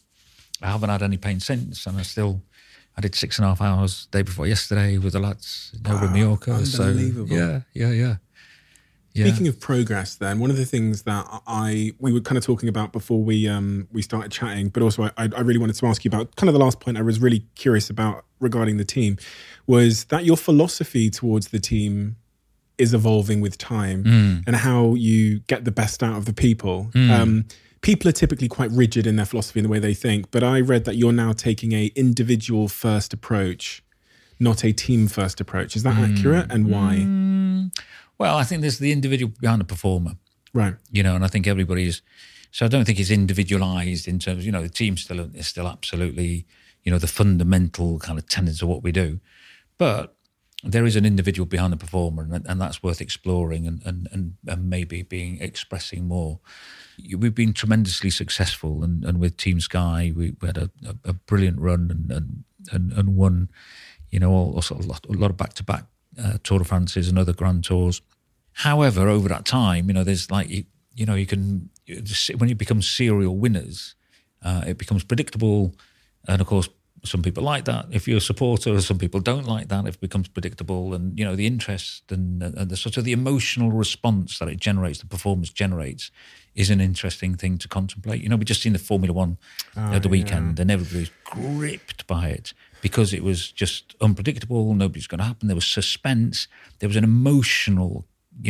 had any pain since, and I did 6.5 hours day before yesterday with the lads over in Mallorca. Unbelievable. So, yeah. Speaking of progress then, one of the things that we were kind of talking about before we started chatting, but also I really wanted to ask you about kind of the last point I was really curious about regarding the team, was that your philosophy towards the team is evolving with time and how you get the best out of the people. People are typically quite rigid in their philosophy and the way they think, but I read that you're now taking a individual first approach, not a team first approach. Is that accurate, and why? Well, I think there's the individual behind the performer. Right. And I think everybody's... So I don't think it's individualised in terms of, the team is still absolutely, the fundamental kind of tenets of what we do. But there is an individual behind the performer and that's worth exploring and maybe expressing more. We've been tremendously successful and with Team Sky, we had a brilliant run and won, also a lot of back-to-back Tour de France's and other Grand Tours. However, over that time, there's like, you can, when you become serial winners, it becomes predictable. And of course, some people like that. If you're a supporter, some people don't like that. If it becomes predictable and, the interest and the sort of the emotional response that it generates, the performance generates, is an interesting thing to contemplate. We just seen the Formula One at the weekend and everybody's gripped by it because it was just unpredictable. Nobody's going to happen. There was suspense. There was an emotional,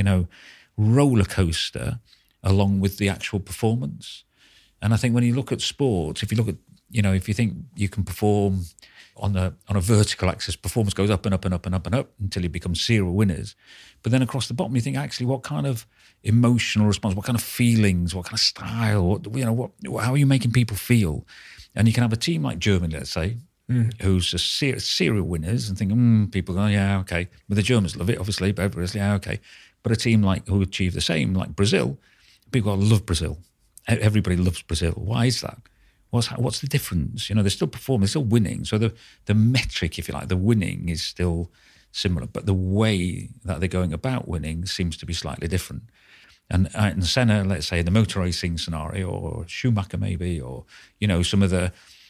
roller coaster along with the actual performance. And I think when you look at sports, if you look at, if you think you can perform on a vertical axis, performance goes up and up and up and up and up until you become serial winners. But then across the bottom, you think actually what kind of emotional response, what kind of feelings, what kind of style, how are you making people feel? And you can have a team like Germany, let's say, who's a serial winners and think, people go, yeah, okay. But the Germans love it, obviously, but everybody's, yeah, okay. But a team like who achieve the same, like Brazil, people love Brazil. Everybody loves Brazil. Why is that? What's the difference? They're still performing, they're still winning. So the metric, if you like, the winning is still similar, but the way that they're going about winning seems to be slightly different. And Senna, let's say, the motor racing scenario, or Schumacher maybe, or, some of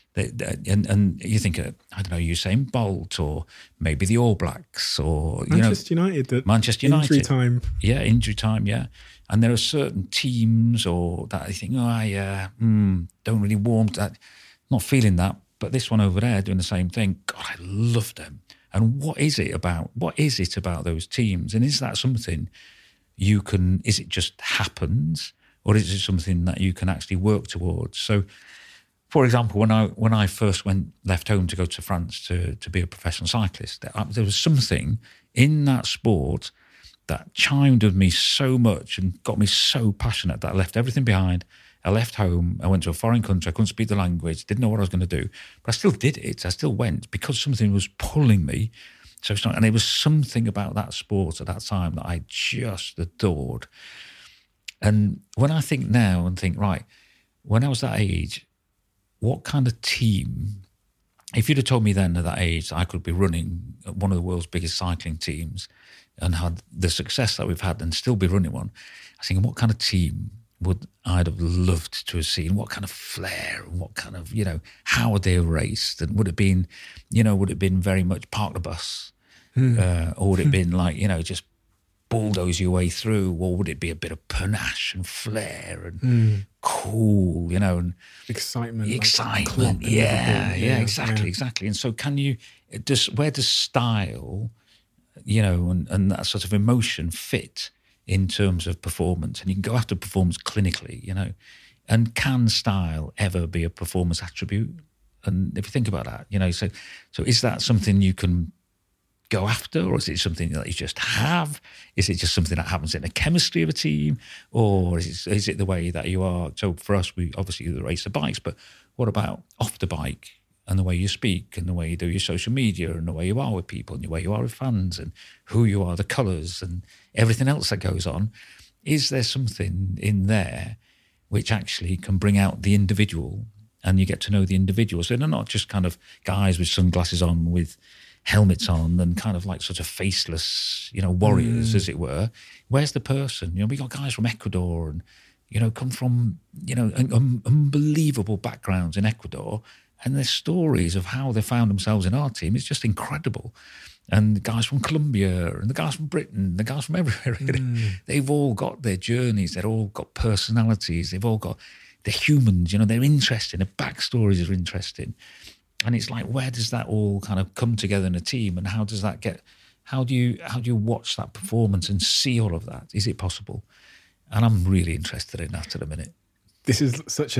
and you think, I don't know, Usain Bolt, or maybe the All Blacks, or, Manchester United. Injury time. Yeah, injury time, yeah. And there are certain teams that I think, don't really warm to that, not feeling that. But this one over there doing the same thing, God, I love them. And what is it about those teams? And is that something is it just happens, or is it something that you can actually work towards? So, for example, when I first left home to go to France to be a professional cyclist, there was something in that sport that chimed with me so much and got me so passionate that I left everything behind. I left home. I went to a foreign country. I couldn't speak the language, didn't know what I was going to do, but I still did it. I still went because something was pulling me so strong. And it was something about that sport at that time that I just adored. And when I think now and think, right, when I was that age, what kind of team, if you'd have told me then at that age I could be running one of the world's biggest cycling teams and had the success that we've had and still be running one, I was thinking, what kind of team I'd have loved to have seen? What kind of flair and what kind of, how would they have raced? And would it have been very much park the bus? Or would it have been like, just bulldoze your way through? Or would it be a bit of panache and flair and cool, and excitement? Excitement, exactly. And so where does style, and that sort of emotion fit in terms of performance? And you can go after performance clinically, and can style ever be a performance attribute? And if you think about that, so is that something you can go after, or is it something that you just have? Is it just something that happens in the chemistry of a team, or is it the way that you are? So for us, we obviously race the bikes, but what about off the bike and the way you speak and the way you do your social media and the way you are with people and the way you are with fans and who you are, the colours and everything else that goes on? Is there something in there which actually can bring out the individual, and you get to know the individual? So they're not just kind of guys with sunglasses on with helmets on and kind of like sort of faceless, warriors, as it were. Where's the person? We got guys from Ecuador and, come from, unbelievable backgrounds in Ecuador, and their stories of how they found themselves in our team is just incredible. And the guys from Colombia and the guys from Britain, the guys from everywhere, really. They've all got their journeys, they've all got personalities, they've all got, they're humans, they're interesting, their backstories are interesting. And it's like, where does that all kind of come together in a team? And how does that how do you watch that performance and see all of that? Is it possible? And I'm really interested in that at a minute. This is such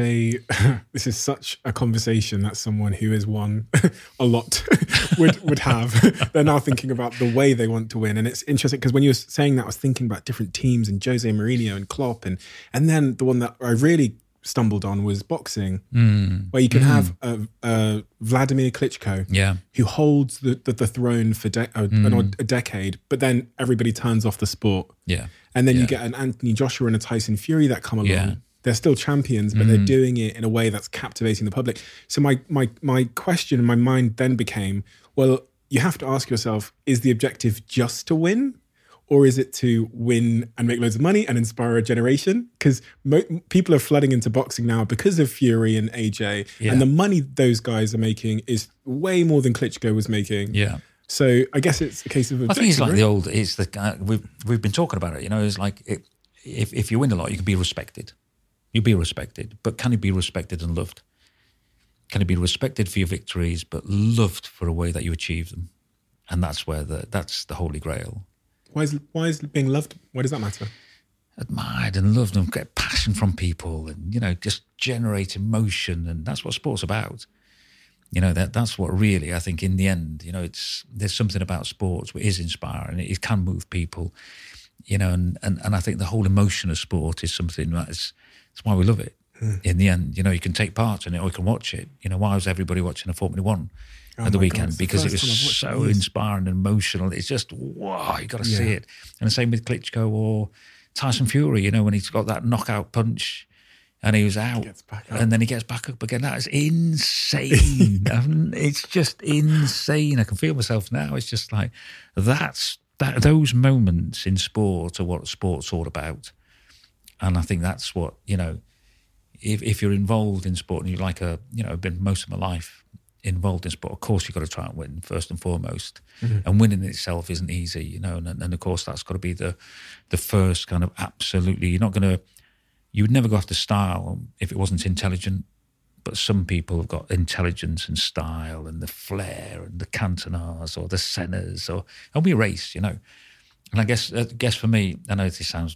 a conversation that someone who has won a lot would have. They're now thinking about the way they want to win. And it's interesting because when you were saying that, I was thinking about different teams and Jose Mourinho and Klopp. And then the one that I really stumbled on was boxing, where you can have Vladimir Klitschko, who holds the throne for a decade, but then everybody turns off the sport. And then you get an Anthony Joshua and a Tyson Fury that come along. They're still champions, but they're doing it in a way that's captivating the public. So my question in my mind then became, well, you have to ask yourself, is the objective just to win? Or is it to win and make loads of money and inspire a generation? Because people are flooding into boxing now because of Fury and AJ. And the money those guys are making is way more than Klitschko was making. So I guess it's a case of objective. I think it's like the old, we've been talking about it, it's like if you win a lot, you can be respected. You'll be respected. But can you be respected and loved? Can you be respected for your victories, but loved for the way that you achieve them? And that's that's the holy grail. Why is being loved? Why does that matter? Admired and loved and get passion from people and, just generate emotion. And that's what sport's about. That's what really, I think in the end, there's something about sports which is inspiring. It can move people, and I think the whole emotion of sport is something that's why we love it. In the end, you can take part in it or you can watch it. Why was everybody watching a Formula One? At the weekend, because it was so inspiring and emotional. It's just, wow, you got to see it. And the same with Klitschko or Tyson Fury, when he's got that knockout punch and he was out and then he gets back up again. That is insane. It's just insane. I can feel myself now. It's just like, those moments in sport are what sport's all about. And I think that's what, if you're involved in sport and you I've been most of my life involved in sport, of course you've got to try and win first and foremost. And winning itself isn't easy, and of course that's got to be the first kind of absolutely. You would never go after style if it wasn't intelligent, but some people have got intelligence and style and the flair and the Cantonars or the Sennas and we race, and I guess for me, I know this sounds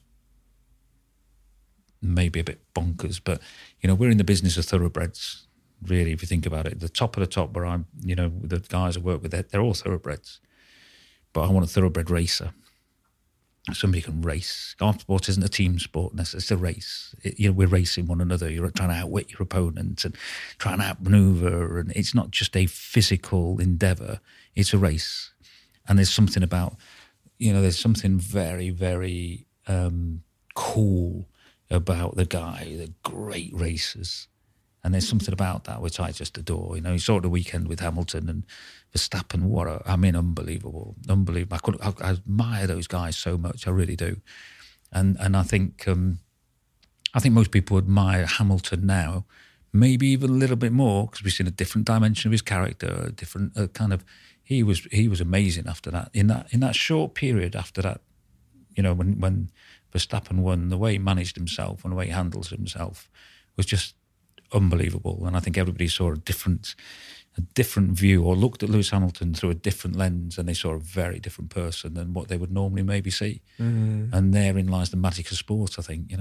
maybe a bit bonkers, but we're in the business of thoroughbreds. Really, if you think about it, the top of the top where I'm, the guys I work with, they're all thoroughbreds. But I want a thoroughbred racer. Somebody can race. Golf sport isn't a team sport. It's a race. We're racing one another. You're trying to outwit your opponent and trying to outmaneuver. And it's not just a physical endeavour. It's a race. And there's something about, there's something very, very cool about the great racers. And there's something about that which I just adore. You saw it the weekend with Hamilton and Verstappen. Unbelievable. I admire those guys so much. I really do. And I think I think most people admire Hamilton now, maybe even a little bit more, because we've seen a different dimension of his character, a different kind of. He was amazing after that. In that short period after that, when Verstappen won, the way he managed himself and the way he handles himself was just unbelievable. And I think everybody saw a different view, or looked at Lewis Hamilton through a different lens, and they saw a very different person than what they would normally maybe see. And therein lies the magic of sport, I think.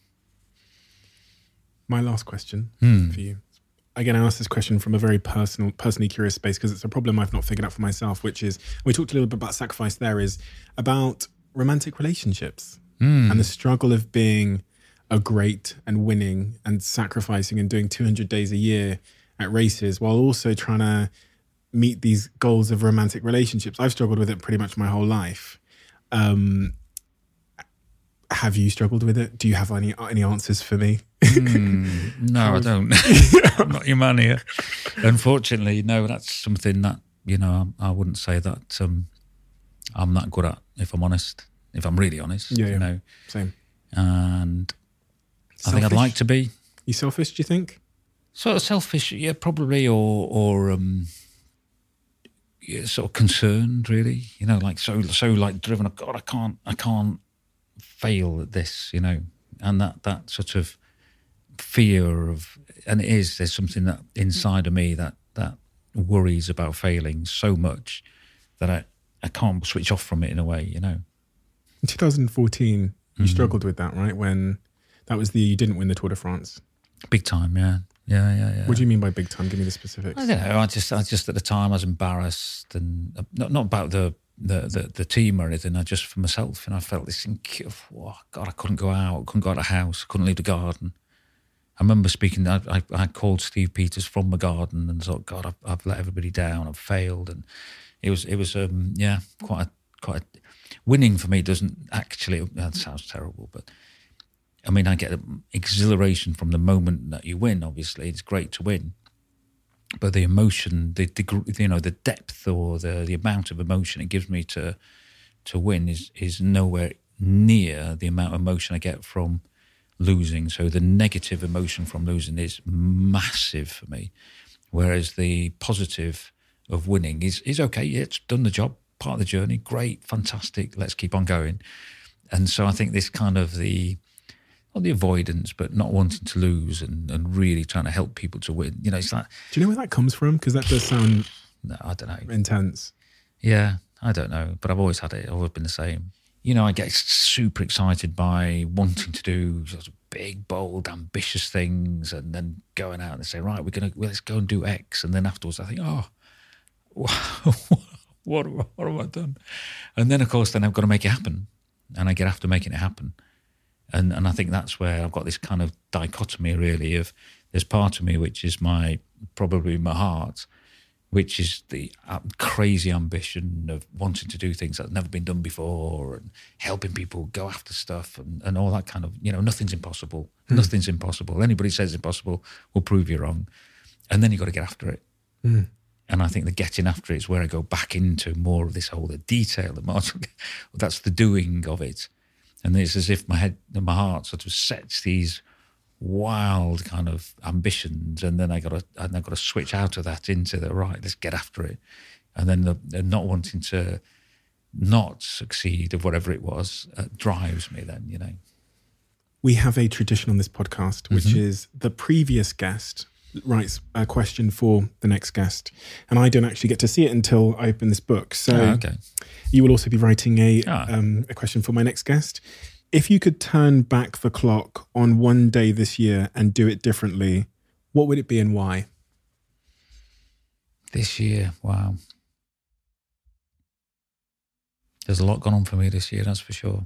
My last question for you. Again, I asked this question from a very personally curious space, because it's a problem I've not figured out for myself, which is, we talked a little bit about sacrifice there, is about romantic relationships and the struggle of being a great and winning and sacrificing and doing 200 days a year at races while also trying to meet these goals of romantic relationships. I've struggled with it pretty much my whole life. Have you struggled with it? Do you have any answers for me? No, I don't. I'm not your man here. Unfortunately, no, that's something that, I wouldn't say that I'm that good at, if I'm honest, if I'm really honest. Yeah. Same. And Selfish? I think I'd like to be. You selfish, do you think? Sort of selfish, yeah, probably, or sort of concerned, really. Like so like driven. God, I can't fail at this, and that sort of fear of, and there's something that inside of me that worries about failing so much that I can't switch off from it in a way, In 2014, you struggled with that, right? When that was you didn't win the Tour de France. Big time, yeah. Yeah. What do you mean by big time? Give me the specifics. I don't know. I just at the time I was embarrassed, and not about the team or anything. I just for myself, I felt this God, I couldn't go out, couldn't go out of the house, couldn't leave the garden. I remember speaking. I called Steve Peters from the garden and thought, God, I've let everybody down. I've failed, and it was quite a winning for me. Doesn't actually. That sounds terrible, but. I mean, I get exhilaration from the moment that you win. Obviously, it's great to win, but the emotion, the depth or the amount of emotion it gives me to win is nowhere near the amount of emotion I get from losing. So the negative emotion from losing is massive for me, whereas the positive of winning is okay. Yeah, it's done the job, part of the journey. Great, fantastic. Let's keep on going. And so I think this kind of not the avoidance, but not wanting to lose and really trying to help people to win. It's like... Do you know where that comes from? Because that does sound... No, I don't know. Intense. Yeah, I don't know. But I've always had it. I've always been the same. I get super excited by wanting to do sort of big, bold, ambitious things, and then going out and say, right, let's go and do X. And then afterwards I think, what have I done? And then, of course, I've got to make it happen. And I get after making it happen. And I think that's where I've got this kind of dichotomy, really, of there's part of me which is probably my heart, which is the crazy ambition of wanting to do things that have never been done before and helping people go after stuff and all that kind of, nothing's impossible. Nothing's impossible. Anybody says impossible will prove you wrong. And then you've got to get after it. And I think the getting after it is where I go back into more of this whole the detail, that's the doing of it. And it's as if my head and my heart sort of sets these wild kind of ambitions, and then I've got to switch out of that into the right. Let's get after it, and then the not wanting to not succeed of whatever it was drives me. Then we have a tradition on this podcast, which is the previous guest writes a question for the next guest, and I don't actually get to see it until I open this book. So you will also be writing a question for my next guest. If you could turn back the clock on one day this year and do it differently, what would it be and why? This year, wow. There's a lot gone on for me this year, that's for sure.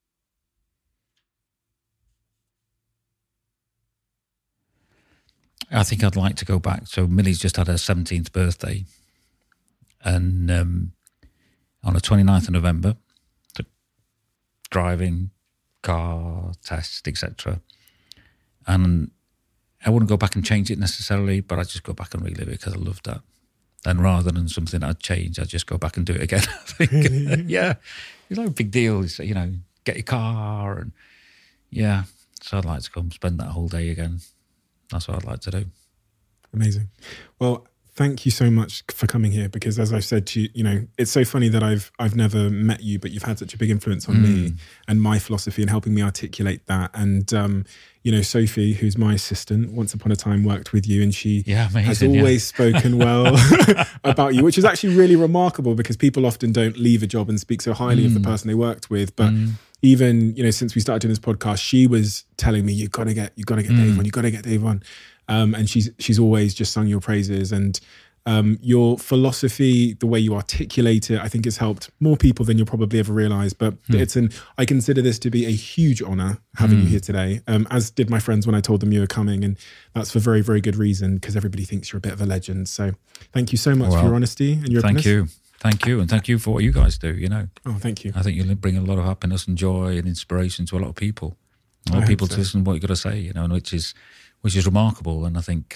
I think I'd like to go back. So Millie's just had her 17th birthday. And on the 29th of November, driving, car, test, etc. And I wouldn't go back and change it necessarily, but I'd just go back and relive it because I loved that. And rather than something I'd change, I'd just go back and do it again. I think, yeah, it's like a big deal. It's, get your car and So I'd like to come spend that whole day again. That's what I'd like to do. Amazing. Well, thank you so much for coming here, because as I've said to you, you know, it's so funny that I've never met you, but you've had such a big influence on me and my philosophy and helping me articulate that. And, you know, Sophie, who's my assistant, once upon a time worked with you, and she has always spoken well about you, which is actually really remarkable, because people often don't leave a job and speak so highly of the person they worked with. But even, you know, since we started doing this podcast, she was telling me, you've got to get Dave on, you've got to get Dave on. And she's always just sung your praises, and your philosophy, the way you articulate it, I think has helped more people than you'll probably ever realize. But I consider this to be a huge honor having you here today, as did my friends when I told them you were coming. And that's for very, very good reason, because everybody thinks you're a bit of a legend. So thank you so much for your honesty and your openness. Thank you. And thank you for what you guys do, you know. Oh, thank you. I think you'll bring a lot of happiness and joy and inspiration to a lot of people. A lot of people to listen to what you've got to say, you know, and which is remarkable. And I think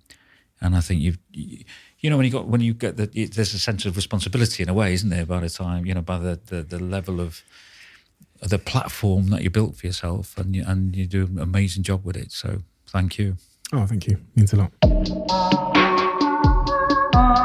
you know, when you get there's a sense of responsibility in a way, isn't there? By the time, you know, by the level of the platform that you built for yourself, and you do an amazing job with it. So thank you. Oh, thank you. Means a lot.